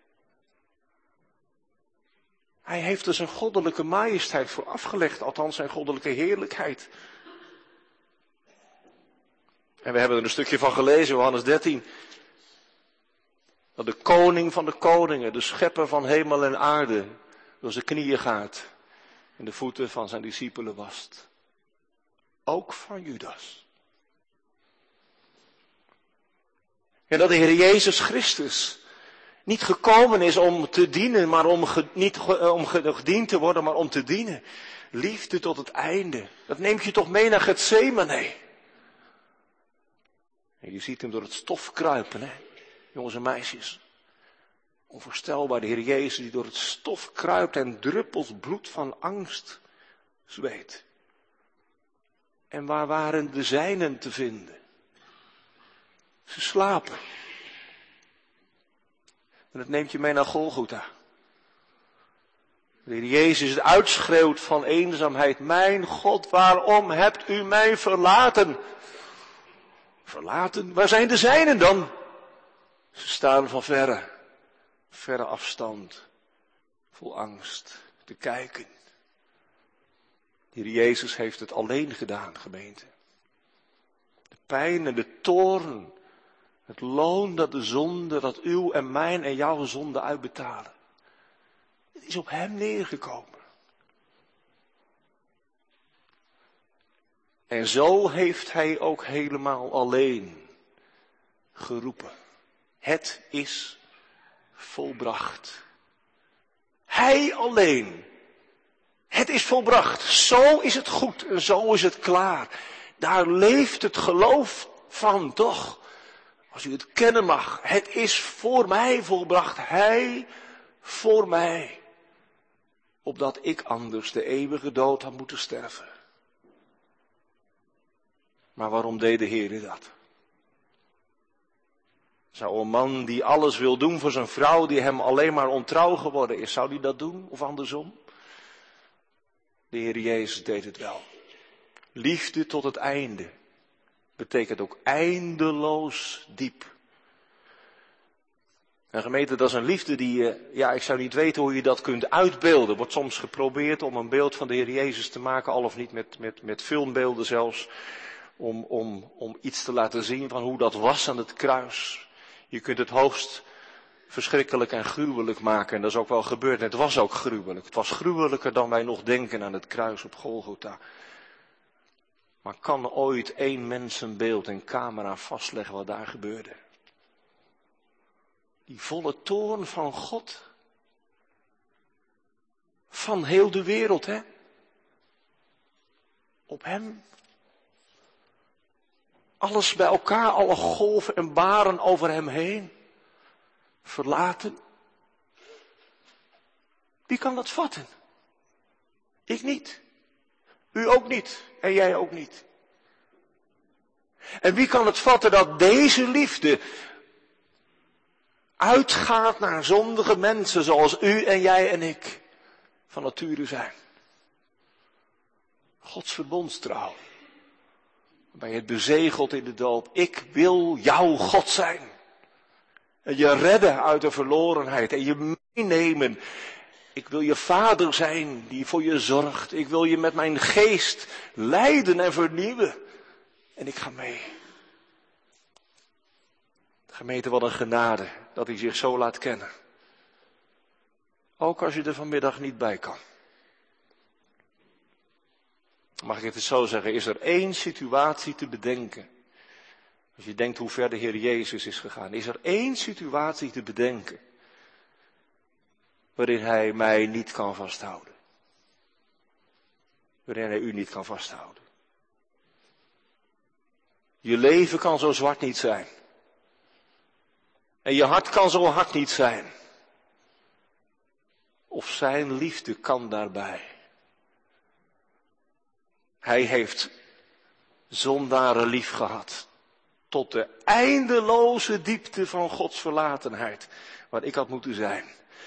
S2: Hij heeft er zijn goddelijke majesteit voor afgelegd. Althans zijn goddelijke heerlijkheid. En we hebben er een stukje van gelezen, Johannes 13. Dat de koning van de koningen, de schepper van hemel en aarde, door zijn knieën gaat en de voeten van zijn discipelen wast. Ook van Judas. En dat de Heer Jezus Christus niet gekomen is om te dienen, maar niet om gediend te worden, maar om te dienen. Liefde tot het einde. Dat neemt je toch mee naar Getsemane. En je ziet hem door het stof kruipen, hè, jongens en meisjes. Onvoorstelbaar, de Heer Jezus die door het stof kruipt en druppels bloed van angst zweet. En waar waren de zijnen te vinden? Ze slapen. En dat neemt je mee naar Golgotha. De Heer Jezus het uitschreeuwt van eenzaamheid. Mijn God, waarom hebt u mij verlaten? Verlaten? Waar zijn de zijnen dan? Ze staan van verre afstand, vol angst te kijken. De Heer Jezus heeft het alleen gedaan, gemeente. De pijn en de toorn, het loon dat de zonde, dat uw en mijn en jouw zonde uitbetalen. Het is op hem neergekomen. En zo heeft hij ook helemaal alleen geroepen. Het is volbracht. Hij alleen. Het is volbracht. Zo is het goed en zo is het klaar. Daar leeft het geloof van, toch? Als u het kennen mag. Het is voor mij volbracht. Hij voor mij. Opdat ik anders de eeuwige dood had moeten sterven. Maar waarom deed de Heer dat? Zou een man die alles wil doen voor zijn vrouw, die hem alleen maar ontrouw geworden is, zou die dat doen? Of andersom? De Heer Jezus deed het wel. Liefde tot het einde betekent ook eindeloos diep. En gemeente, dat is een liefde die, ik zou niet weten hoe je dat kunt uitbeelden. Wordt soms geprobeerd om een beeld van de Heer Jezus te maken, al of niet met filmbeelden zelfs. Om iets te laten zien van hoe dat was aan het kruis. Je kunt het hoogst verschrikkelijk en gruwelijk maken. En dat is ook wel gebeurd. En het was ook gruwelijk. Het was gruwelijker dan wij nog denken aan het kruis op Golgotha. Maar kan ooit één mensenbeeld en camera vastleggen wat daar gebeurde? Die volle toorn van God. Van heel de wereld, hè? Op hem. Alles bij elkaar, alle golven en baren over hem heen. Verlaten. Wie kan dat vatten? Ik niet. U ook niet. En jij ook niet. En wie kan het vatten dat deze liefde uitgaat naar zondige mensen zoals u en jij en ik van nature zijn? Gods verbondstrouw. Waarbij het bezegelt in de doop. Ik wil jouw God zijn. En je redden uit de verlorenheid. En je meenemen. Ik wil je vader zijn die voor je zorgt. Ik wil je met mijn geest leiden en vernieuwen. En ik ga mee. Gemeente, wat een genade dat hij zich zo laat kennen. Ook als je er vanmiddag niet bij kan. Mag ik het eens zo zeggen, is er één situatie te bedenken. Als je denkt hoe ver de Heer Jezus is gegaan. Is er één situatie te bedenken. Waarin hij mij niet kan vasthouden. Waarin hij u niet kan vasthouden. Je leven kan zo zwart niet zijn. En je hart kan zo hard niet zijn. Of zijn liefde kan daarbij. Hij heeft zondaren lief gehad. Tot de eindeloze diepte van Gods verlatenheid. Waar ik had moeten zijn.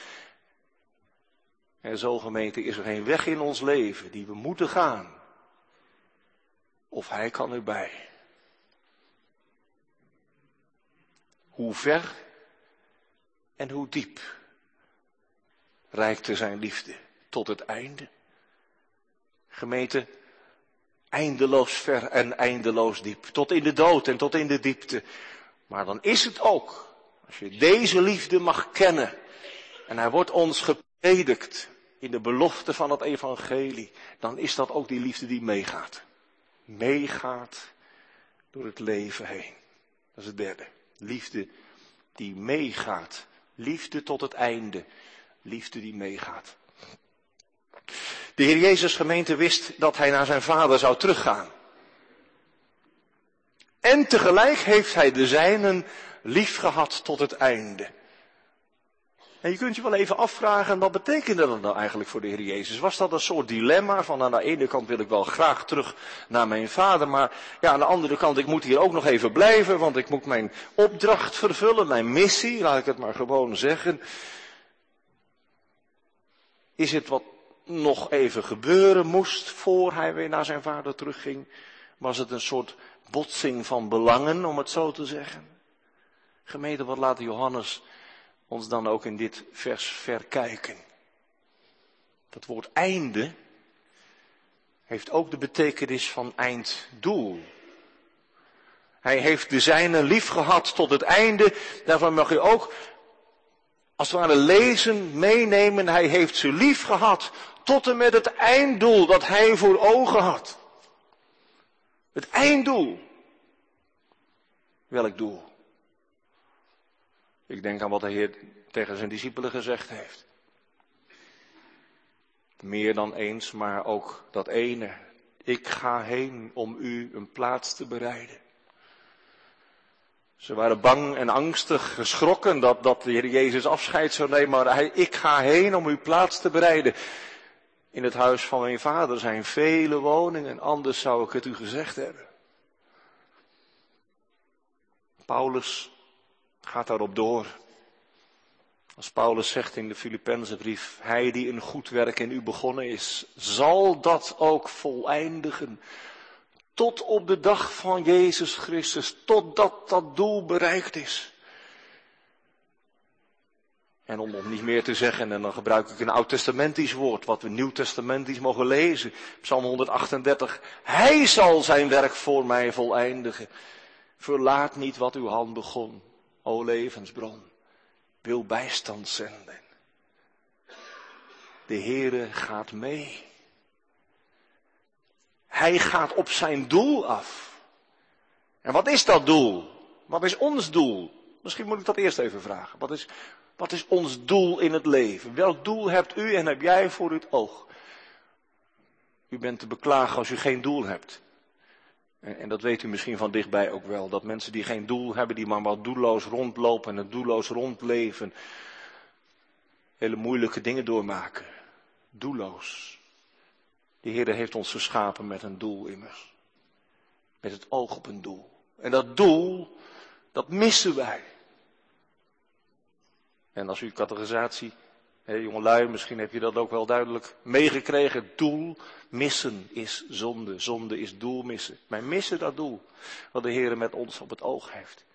S2: En zo, gemeente, is er geen weg in ons leven die we moeten gaan. Of hij kan erbij. Hoe ver en hoe diep reikte zijn liefde tot het einde. Gemeente, eindeloos ver en eindeloos diep. Tot in de dood en tot in de diepte. Maar dan is het ook, als je deze liefde mag kennen. En hij wordt ons gepredikt in de belofte van het evangelie. Dan is dat ook die liefde die meegaat. Meegaat door het leven heen. Dat is het derde. Liefde die meegaat. Liefde tot het einde. Liefde die meegaat. De Heer Jezus, gemeente, wist dat hij naar zijn vader zou teruggaan. En tegelijk heeft hij de zijnen lief gehad tot het einde. En je kunt je wel even afvragen, wat betekende dat nou eigenlijk voor de Heer Jezus? Was dat een soort dilemma van aan de ene kant wil ik wel graag terug naar mijn vader, maar ja, aan de andere kant ik moet hier ook nog even blijven, want ik moet mijn opdracht vervullen, mijn missie, laat ik het maar gewoon zeggen. Is het wat nog even gebeuren moest voor hij weer naar zijn vader terugging? Was het een soort botsing van belangen, om het zo te zeggen? Gemeente, wat laat Johannes ons dan ook in dit vers verkijken? Dat woord einde heeft ook de betekenis van einddoel. Hij heeft de zijnen lief gehad tot het einde. Daarvan mag je ook als het ware lezen, meenemen. Hij heeft ze lief gehad tot en met het einddoel dat hij voor ogen had. Het einddoel. Welk doel? Ik denk aan wat de Heer tegen zijn discipelen gezegd heeft. Meer dan eens, maar ook dat ene. Ik ga heen om u een plaats te bereiden. Ze waren bang en angstig, geschrokken dat de Heer Jezus afscheid zou nemen. Maar ik ga heen om u plaats te bereiden. In het huis van mijn vader zijn vele woningen, anders zou ik het u gezegd hebben. Paulus gaat daarop door. Als Paulus zegt in de Filippenzenbrief, hij die een goed werk in u begonnen is, zal dat ook voleindigen. Tot op de dag van Jezus Christus, totdat dat doel bereikt is. En om nog niet meer te zeggen, en dan gebruik ik een oud-testamentisch woord, wat we nieuw-testamentisch mogen lezen. Psalm 138, hij zal zijn werk voor mij voleindigen. Verlaat niet wat uw hand begon, o levensbron. Wil bijstand zenden. De Heere gaat mee. Hij gaat op zijn doel af. En wat is dat doel? Wat is ons doel? Misschien moet ik dat eerst even vragen. Wat is ons doel in het leven? Welk doel hebt u en heb jij voor het oog? U bent te beklagen als u geen doel hebt. En dat weet u misschien van dichtbij ook wel. Dat mensen die geen doel hebben, die maar wat doelloos rondlopen en doelloos rondleven. Hele moeilijke dingen doormaken. Doelloos. De Heer heeft ons geschapen met een doel immers. Met het oog op een doel. En dat doel, dat missen wij. En als u catechisatie, jongelui, misschien heb je dat ook wel duidelijk meegekregen. Doel missen is zonde. Zonde is doel missen. Wij missen dat doel wat de Heer met ons op het oog heeft.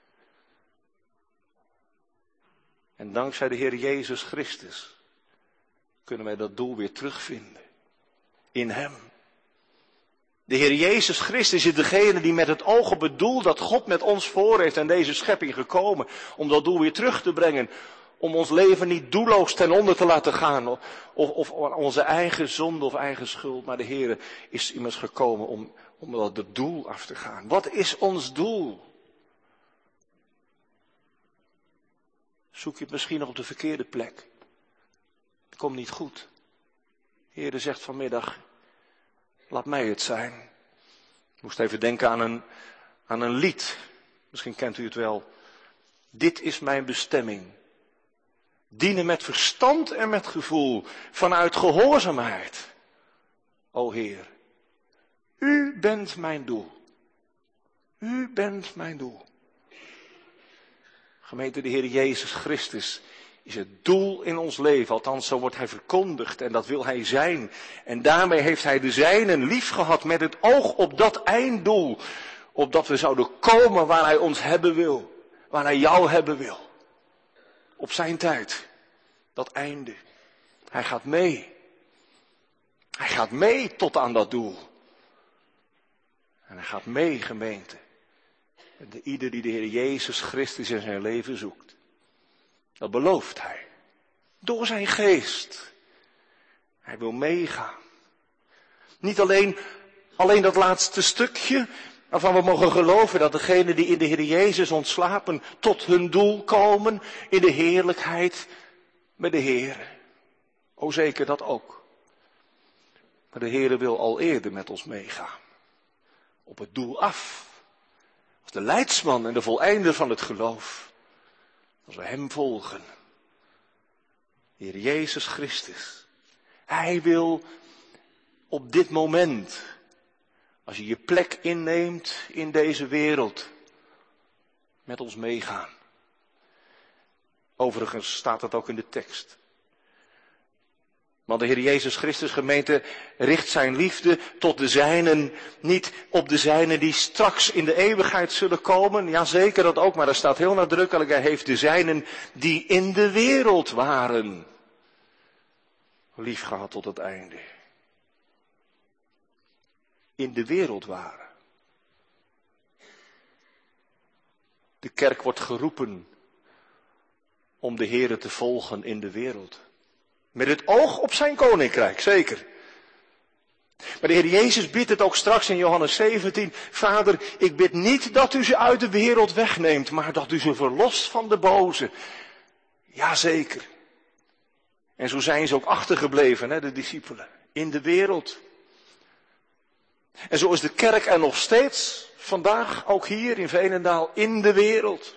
S2: En dankzij de Heer Jezus Christus kunnen wij dat doel weer terugvinden. In Hem. De Heer Jezus Christus is degene die met het oog op het doel dat God met ons voor heeft en deze schepping gekomen, om dat doel weer terug te brengen. Om ons leven niet doelloos ten onder te laten gaan. Of onze eigen zonde of eigen schuld. Maar de Heer is immers gekomen om dat het doel af te gaan. Wat is ons doel? Zoek je het misschien nog op de verkeerde plek? Het komt niet goed. De Heer zegt vanmiddag, laat mij het zijn. Ik moest even denken aan een lied. Misschien kent u het wel. Dit is mijn bestemming. Dienen met verstand en met gevoel, vanuit gehoorzaamheid. O Heer, u bent mijn doel. U bent mijn doel. Gemeente, de Heer Jezus Christus is het doel in ons leven. Althans, zo wordt hij verkondigd en dat wil hij zijn. En daarmee heeft hij de zijnen lief gehad met het oog op dat einddoel. Opdat we zouden komen waar hij ons hebben wil. Waar hij jou hebben wil. Op zijn tijd. Dat einde. Hij gaat mee. Hij gaat mee tot aan dat doel. En hij gaat mee, gemeente. Ieder die de Heer Jezus Christus in zijn leven zoekt. Dat belooft hij. Door zijn geest. Hij wil meegaan. Niet alleen dat laatste stukje. Waarvan we mogen geloven dat degenen die in de Heer Jezus ontslapen tot hun doel komen. In de heerlijkheid met de Heer. O zeker dat ook. Maar de Heer wil al eerder met ons meegaan. Op het doel af. Als de leidsman en de voleinder van het geloof. Als we hem volgen. Heer Jezus Christus. Hij wil op dit moment, als je je plek inneemt in deze wereld, met ons meegaan. Overigens staat dat ook in de tekst. Want de Heer Jezus Christus, gemeente, richt zijn liefde tot de zijnen, niet op de zijnen die straks in de eeuwigheid zullen komen. Jazeker dat ook, maar er staat heel nadrukkelijk, hij heeft de zijnen die in de wereld waren lief gehad tot het einde. In de wereld waren. De kerk wordt geroepen om de Heere te volgen in de wereld. Met het oog op zijn koninkrijk, zeker. Maar de Heer Jezus bidt het ook straks in Johannes 17. Vader, ik bid niet dat u ze uit de wereld wegneemt, maar dat u ze verlost van de boze. Jazeker. En zo zijn ze ook achtergebleven, de discipelen. In de wereld. En zo is de kerk er nog steeds, vandaag ook hier in Veenendaal, in de wereld.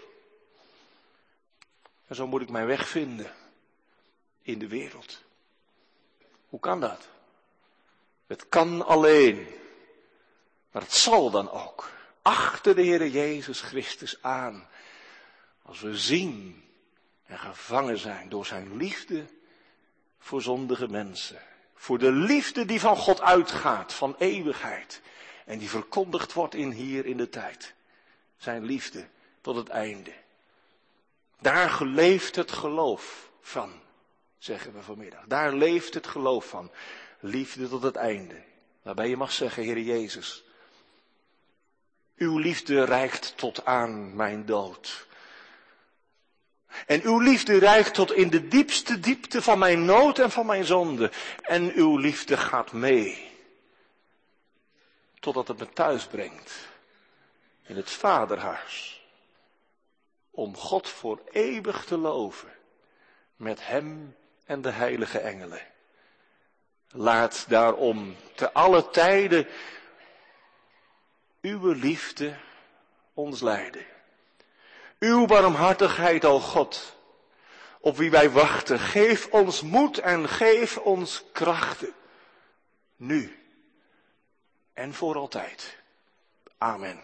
S2: En zo moet ik mijn weg vinden. In de wereld. Hoe kan dat? Het kan alleen. Maar het zal dan ook. Achter de Heere Jezus Christus aan. Als we zien en gevangen zijn door zijn liefde voor zondige mensen. Voor de liefde die van God uitgaat, van eeuwigheid. En die verkondigd wordt hier in de tijd. Zijn liefde tot het einde. Daar leeft het geloof van, zeggen we vanmiddag. Daar leeft het geloof van. Liefde tot het einde. Waarbij je mag zeggen, Heer Jezus, uw liefde reikt tot aan mijn dood. En uw liefde reikt tot in de diepste diepte van mijn nood en van mijn zonde. En uw liefde gaat mee. Totdat het me thuis brengt. In het vaderhuis. Om God voor eeuwig te loven. Met hem en de heilige engelen. Laat daarom te alle tijden uw liefde ons leiden. Uw barmhartigheid, o God, op wie wij wachten, geef ons moed en geef ons krachten. Nu en voor altijd. Amen.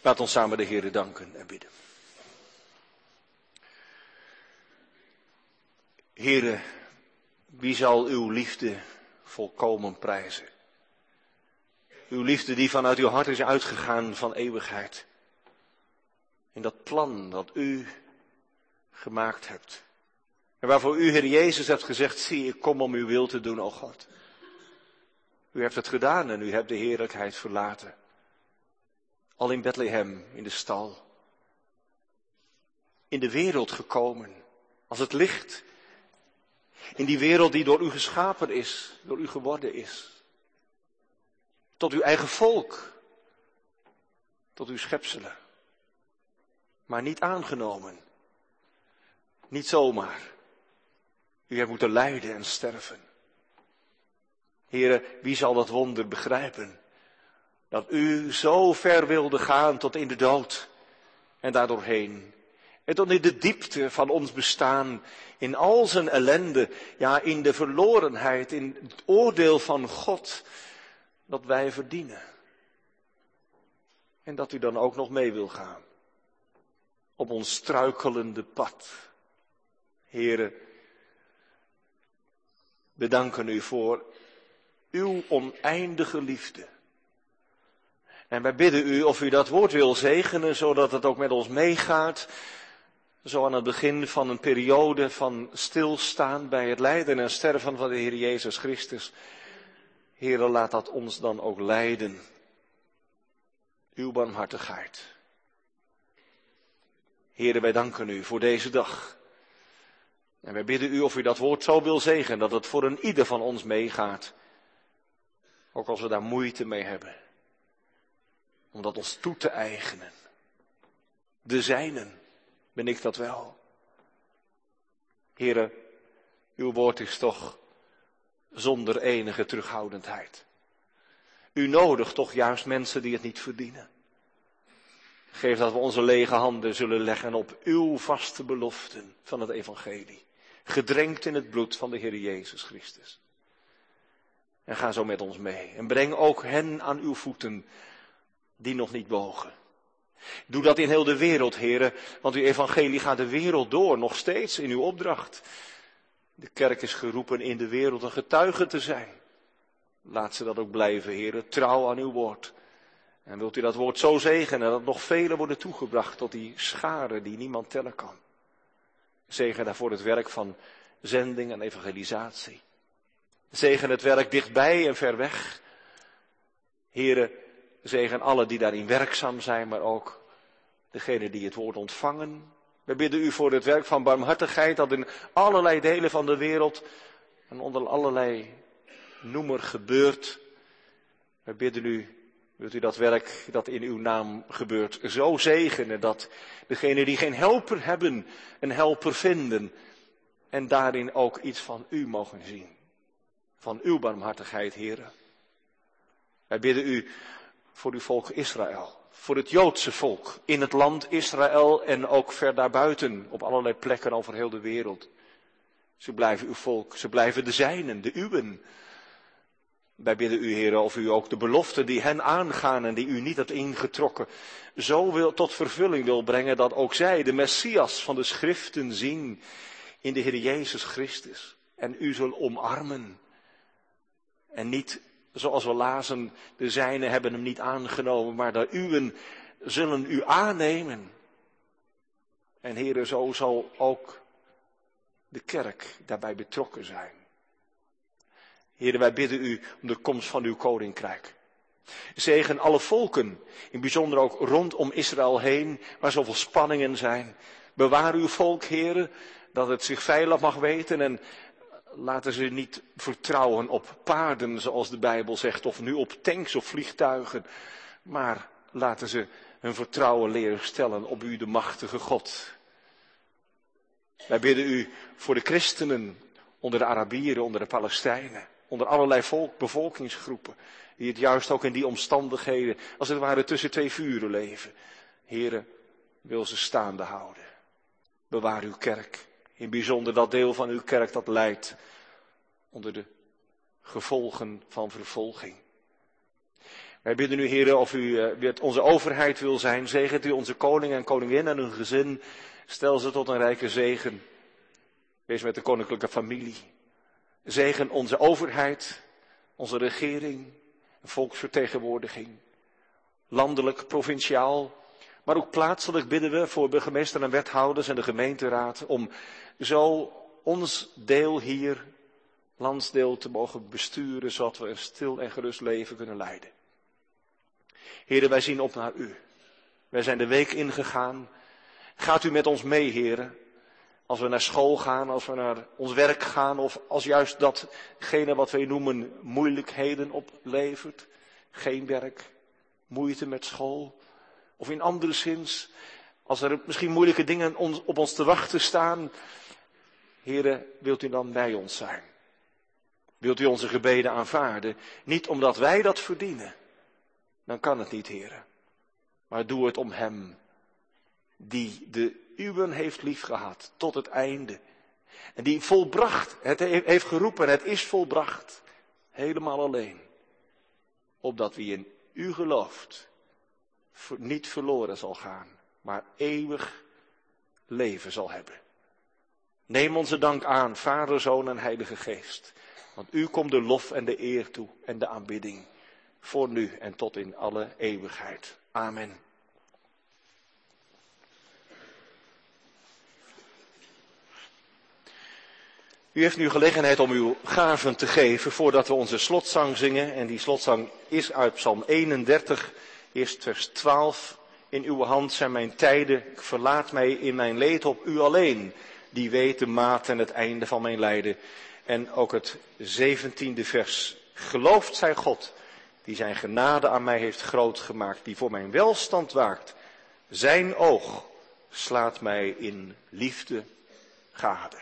S2: Laat ons samen de Heere danken en bidden. Heere, wie zal uw liefde volkomen prijzen? Uw liefde die vanuit uw hart is uitgegaan van eeuwigheid. In dat plan dat u gemaakt hebt. En waarvoor u, Heer Jezus, hebt gezegd, zie, ik kom om uw wil te doen, o God. U hebt het gedaan en u hebt de heerlijkheid verlaten. Al in Bethlehem, in de stal. In de wereld gekomen, als het licht. In die wereld die door u geschapen is, door u geworden is. Tot uw eigen volk. Tot uw schepselen. Maar niet aangenomen. Niet zomaar. U hebt moeten lijden en sterven. Heere, wie zal dat wonder begrijpen? Dat u zo ver wilde gaan tot in de dood. En daardoorheen. En tot in de diepte van ons bestaan. In al zijn ellende. Ja, in de verlorenheid. In het oordeel van God. Dat wij verdienen. En dat u dan ook nog mee wil gaan. Op ons struikelende pad. Heere, we danken u voor uw oneindige liefde. En wij bidden u of u dat woord wil zegenen, zodat het ook met ons meegaat. Zo aan het begin van een periode van stilstaan bij het lijden en sterven van de Heer Jezus Christus. Heere, laat dat ons dan ook leiden. Uw barmhartigheid. Heere, wij danken u voor deze dag. En wij bidden u of u dat woord zo wil zegenen, dat het voor een ieder van ons meegaat. Ook als we daar moeite mee hebben. Om dat ons toe te eigenen. De zijnen, ben ik dat wel. Heere, uw woord is toch zonder enige terughoudendheid. U nodigt toch juist mensen die het niet verdienen. Geef dat we onze lege handen zullen leggen op uw vaste beloften van het evangelie. Gedrenkt in het bloed van de Heer Jezus Christus. En ga zo met ons mee. En breng ook hen aan uw voeten die nog niet bogen. Doe dat in heel de wereld, heren, want uw evangelie gaat de wereld door, nog steeds in uw opdracht. De kerk is geroepen in de wereld een getuige te zijn. Laat ze dat ook blijven, heren, trouw aan uw woord. En wilt u dat woord zo zegenen dat nog velen worden toegebracht tot die scharen die niemand tellen kan. Zegen daarvoor het werk van zending en evangelisatie. Zegen het werk dichtbij en ver weg. Heren, zegen alle die daarin werkzaam zijn, maar ook degenen die het woord ontvangen. We bidden u voor het werk van barmhartigheid dat in allerlei delen van de wereld en onder allerlei noemer gebeurt. We bidden u, wilt u dat werk dat in uw naam gebeurt zo zegenen dat degenen die geen helper hebben een helper vinden en daarin ook iets van u mogen zien. Van uw barmhartigheid, heren. Wij bidden u voor uw volk Israël, voor het Joodse volk in het land Israël en ook ver daarbuiten op allerlei plekken over heel de wereld. Ze blijven uw volk, ze blijven de zijnen, de uwen. Wij bidden u, heren, of u ook de beloften die hen aangaan en die u niet hebt ingetrokken, zo wil tot vervulling wil brengen dat ook zij de Messias van de Schriften zien in de Heer Jezus Christus. En u zullen omarmen. En niet, zoals we lazen, de zijnen hebben hem niet aangenomen, maar de uwen zullen u aannemen. En heren, zo zal ook de kerk daarbij betrokken zijn. Heren, wij bidden u om de komst van uw koninkrijk. Zegen alle volken, in bijzonder ook rondom Israël heen, waar zoveel spanningen zijn. Bewaar uw volk, heren, dat het zich veilig mag weten en laten ze niet vertrouwen op paarden, zoals de Bijbel zegt, of nu op tanks of vliegtuigen. Maar laten ze hun vertrouwen leren stellen op u, de machtige God. Wij bidden u voor de christenen, onder de Arabieren, onder de Palestijnen, onder allerlei bevolkingsgroepen, die het juist ook in die omstandigheden, als het ware tussen twee vuren leven. Heren, wil ze staande houden. Bewaar uw kerk. In bijzonder dat deel van uw kerk dat lijdt onder de gevolgen van vervolging. Wij bidden u, Heere, of u met onze overheid wil zijn. Zegent u onze koning en koningin en hun gezin. Stel ze tot een rijke zegen. Wees met de koninklijke familie. Zegen onze overheid, onze regering, volksvertegenwoordiging. Landelijk, provinciaal, maar ook plaatselijk bidden we voor burgemeester en wethouders en de gemeenteraad. Om zo ons deel hier, landsdeel, te mogen besturen, zodat we een stil en gerust leven kunnen leiden. Heren, wij zien op naar u. Wij zijn de week ingegaan. Gaat u met ons mee, heren. Als we naar school gaan, als we naar ons werk gaan, of als juist datgene wat wij noemen moeilijkheden oplevert. Geen werk, moeite met school. Of in andere zins, als er misschien moeilijke dingen op ons te wachten staan. Heren, wilt u dan bij ons zijn? Wilt u onze gebeden aanvaarden? Niet omdat wij dat verdienen. Dan kan het niet, heren. Maar doe het om hem die de uwen heeft liefgehad tot het einde. En die volbracht, het heeft geroepen, het is volbracht. Helemaal alleen. Opdat wie in u gelooft, niet verloren zal gaan, maar eeuwig leven zal hebben. Neem onze dank aan, Vader, Zoon en Heilige Geest. Want u komt de lof en de eer toe en de aanbidding. Voor nu en tot in alle eeuwigheid. Amen. U heeft nu gelegenheid om uw gaven te geven voordat we onze slotzang zingen. En die slotzang is uit Psalm 31, eerst vers 12. In uw hand zijn mijn tijden, ik verlaat mij in mijn leed op u alleen. Die weet de maat en het einde van mijn lijden. En ook het 17e vers. Geloofd zij God, die zijn genade aan mij heeft groot gemaakt, die voor mijn welstand waakt. Zijn oog slaat mij in liefde gade.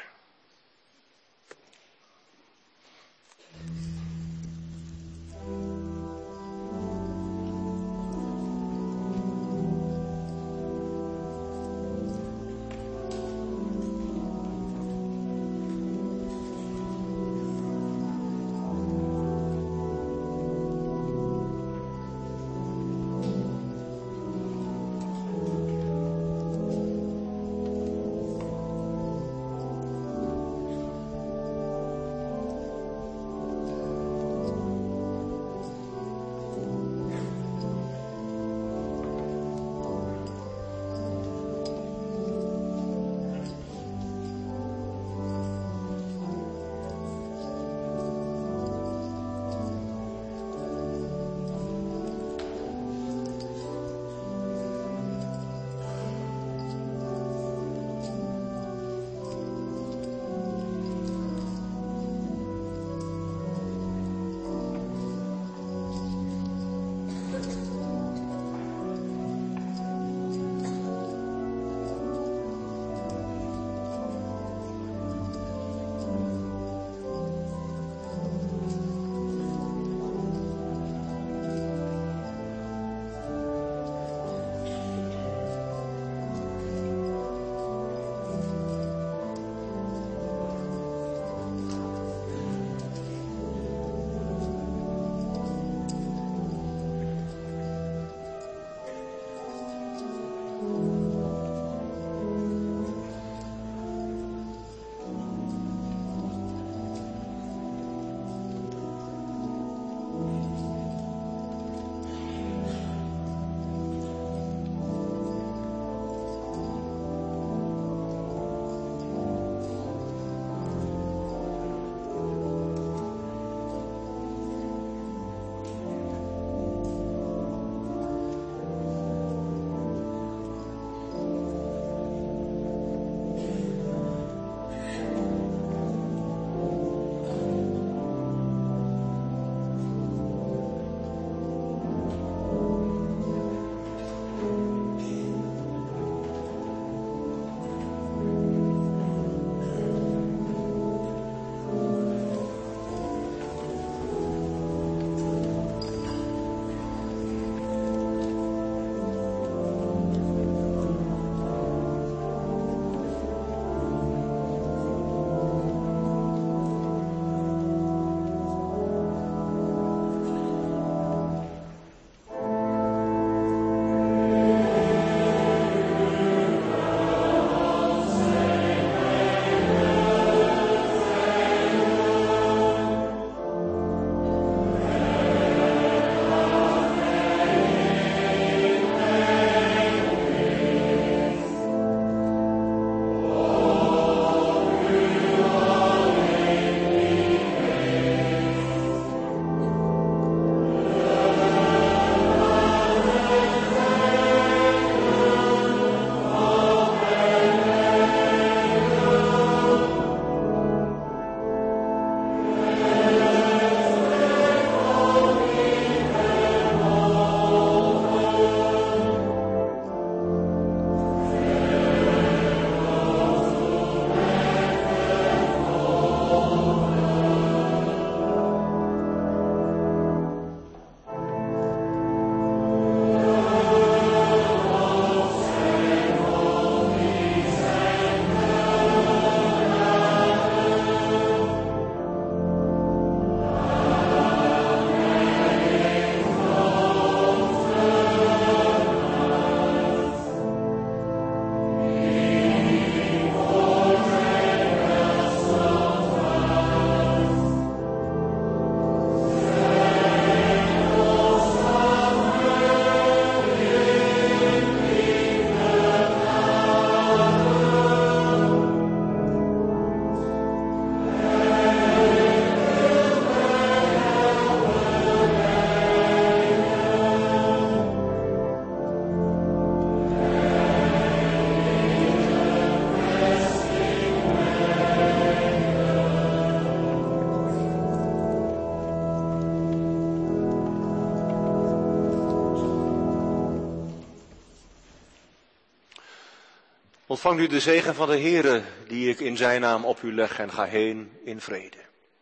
S2: Ontvang u de zegen van de Heere, die ik in zijn naam op u leg, en ga heen in vrede.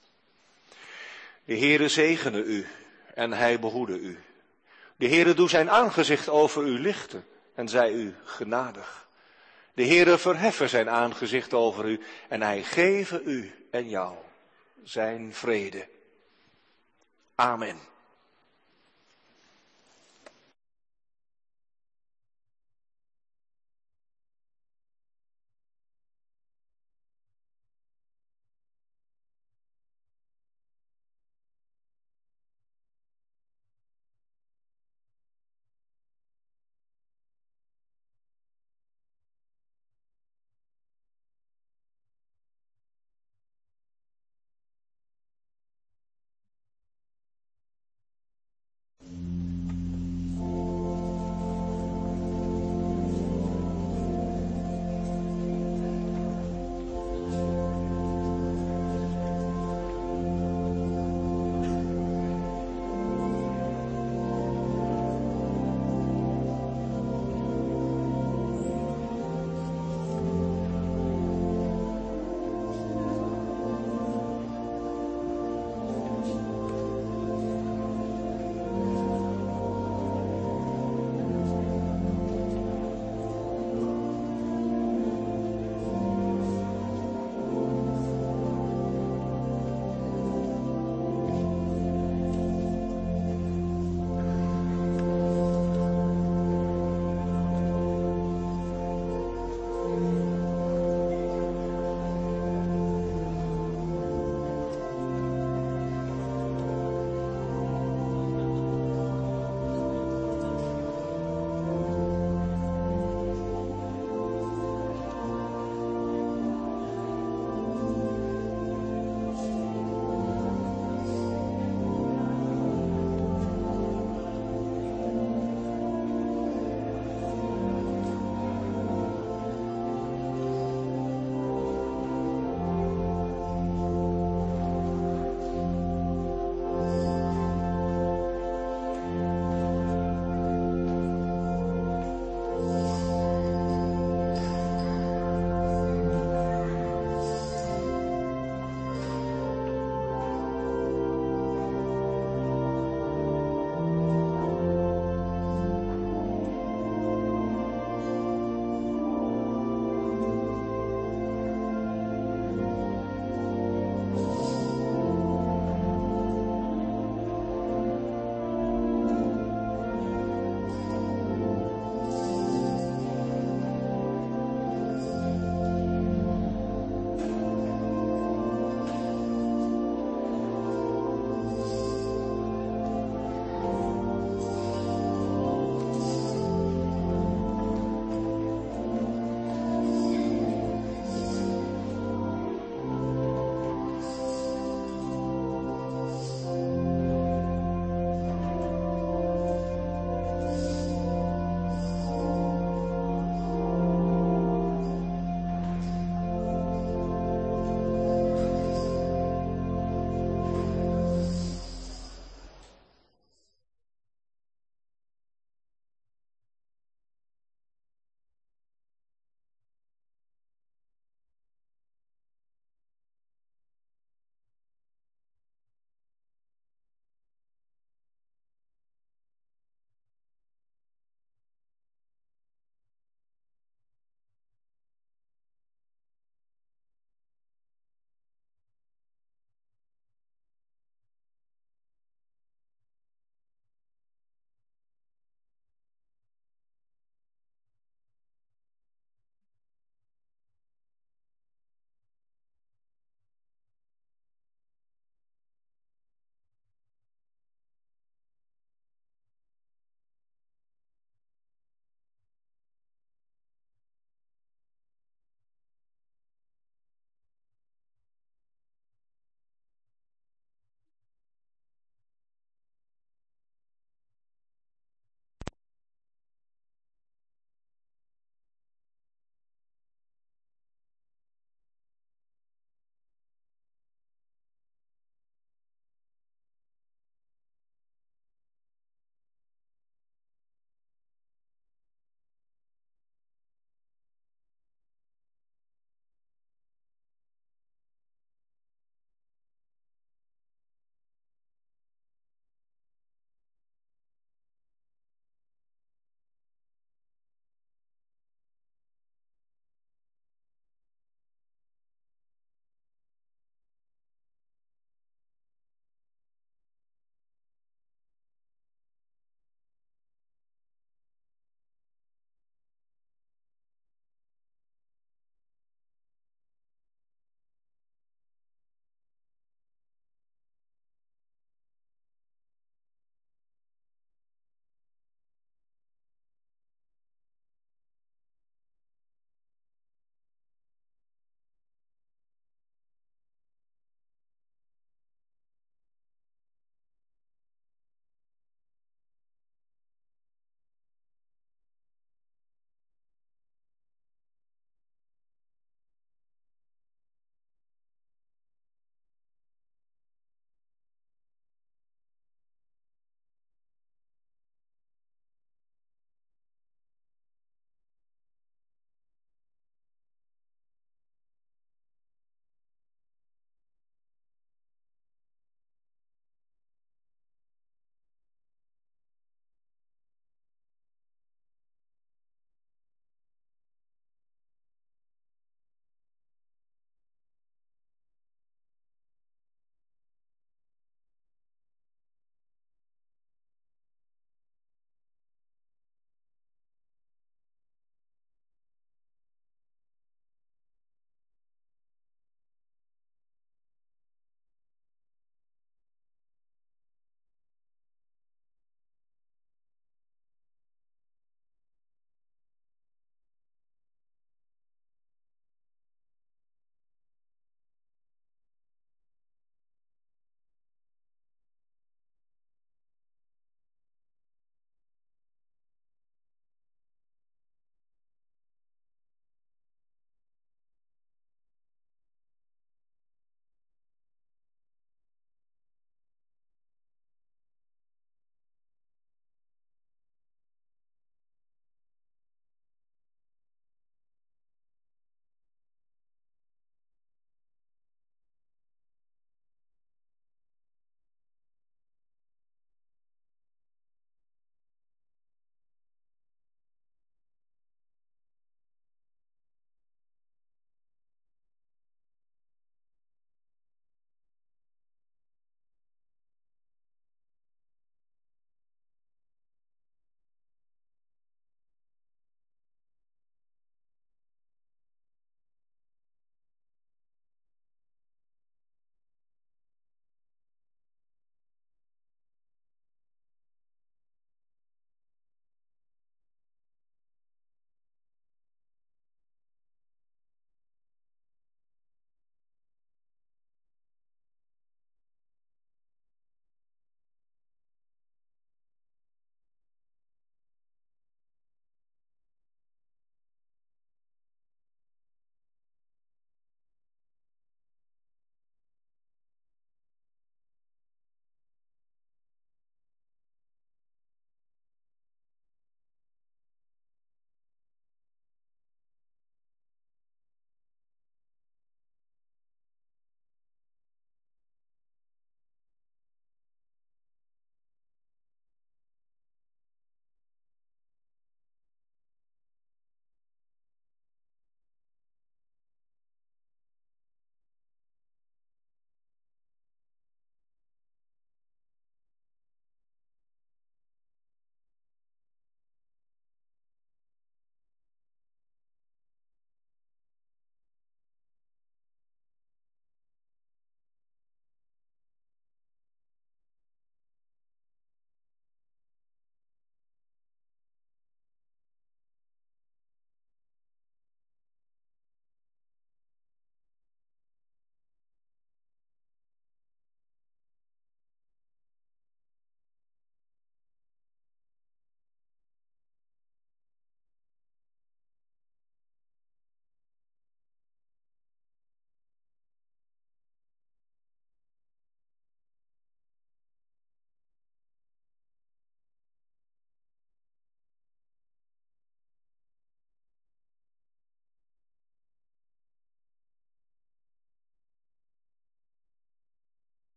S2: De Heere zegene u en hij behoede u. De Heere doe zijn aangezicht over u lichten en zij u genadig. De Heere verheffen zijn aangezicht over u en hij geve u en jou zijn vrede. Amen.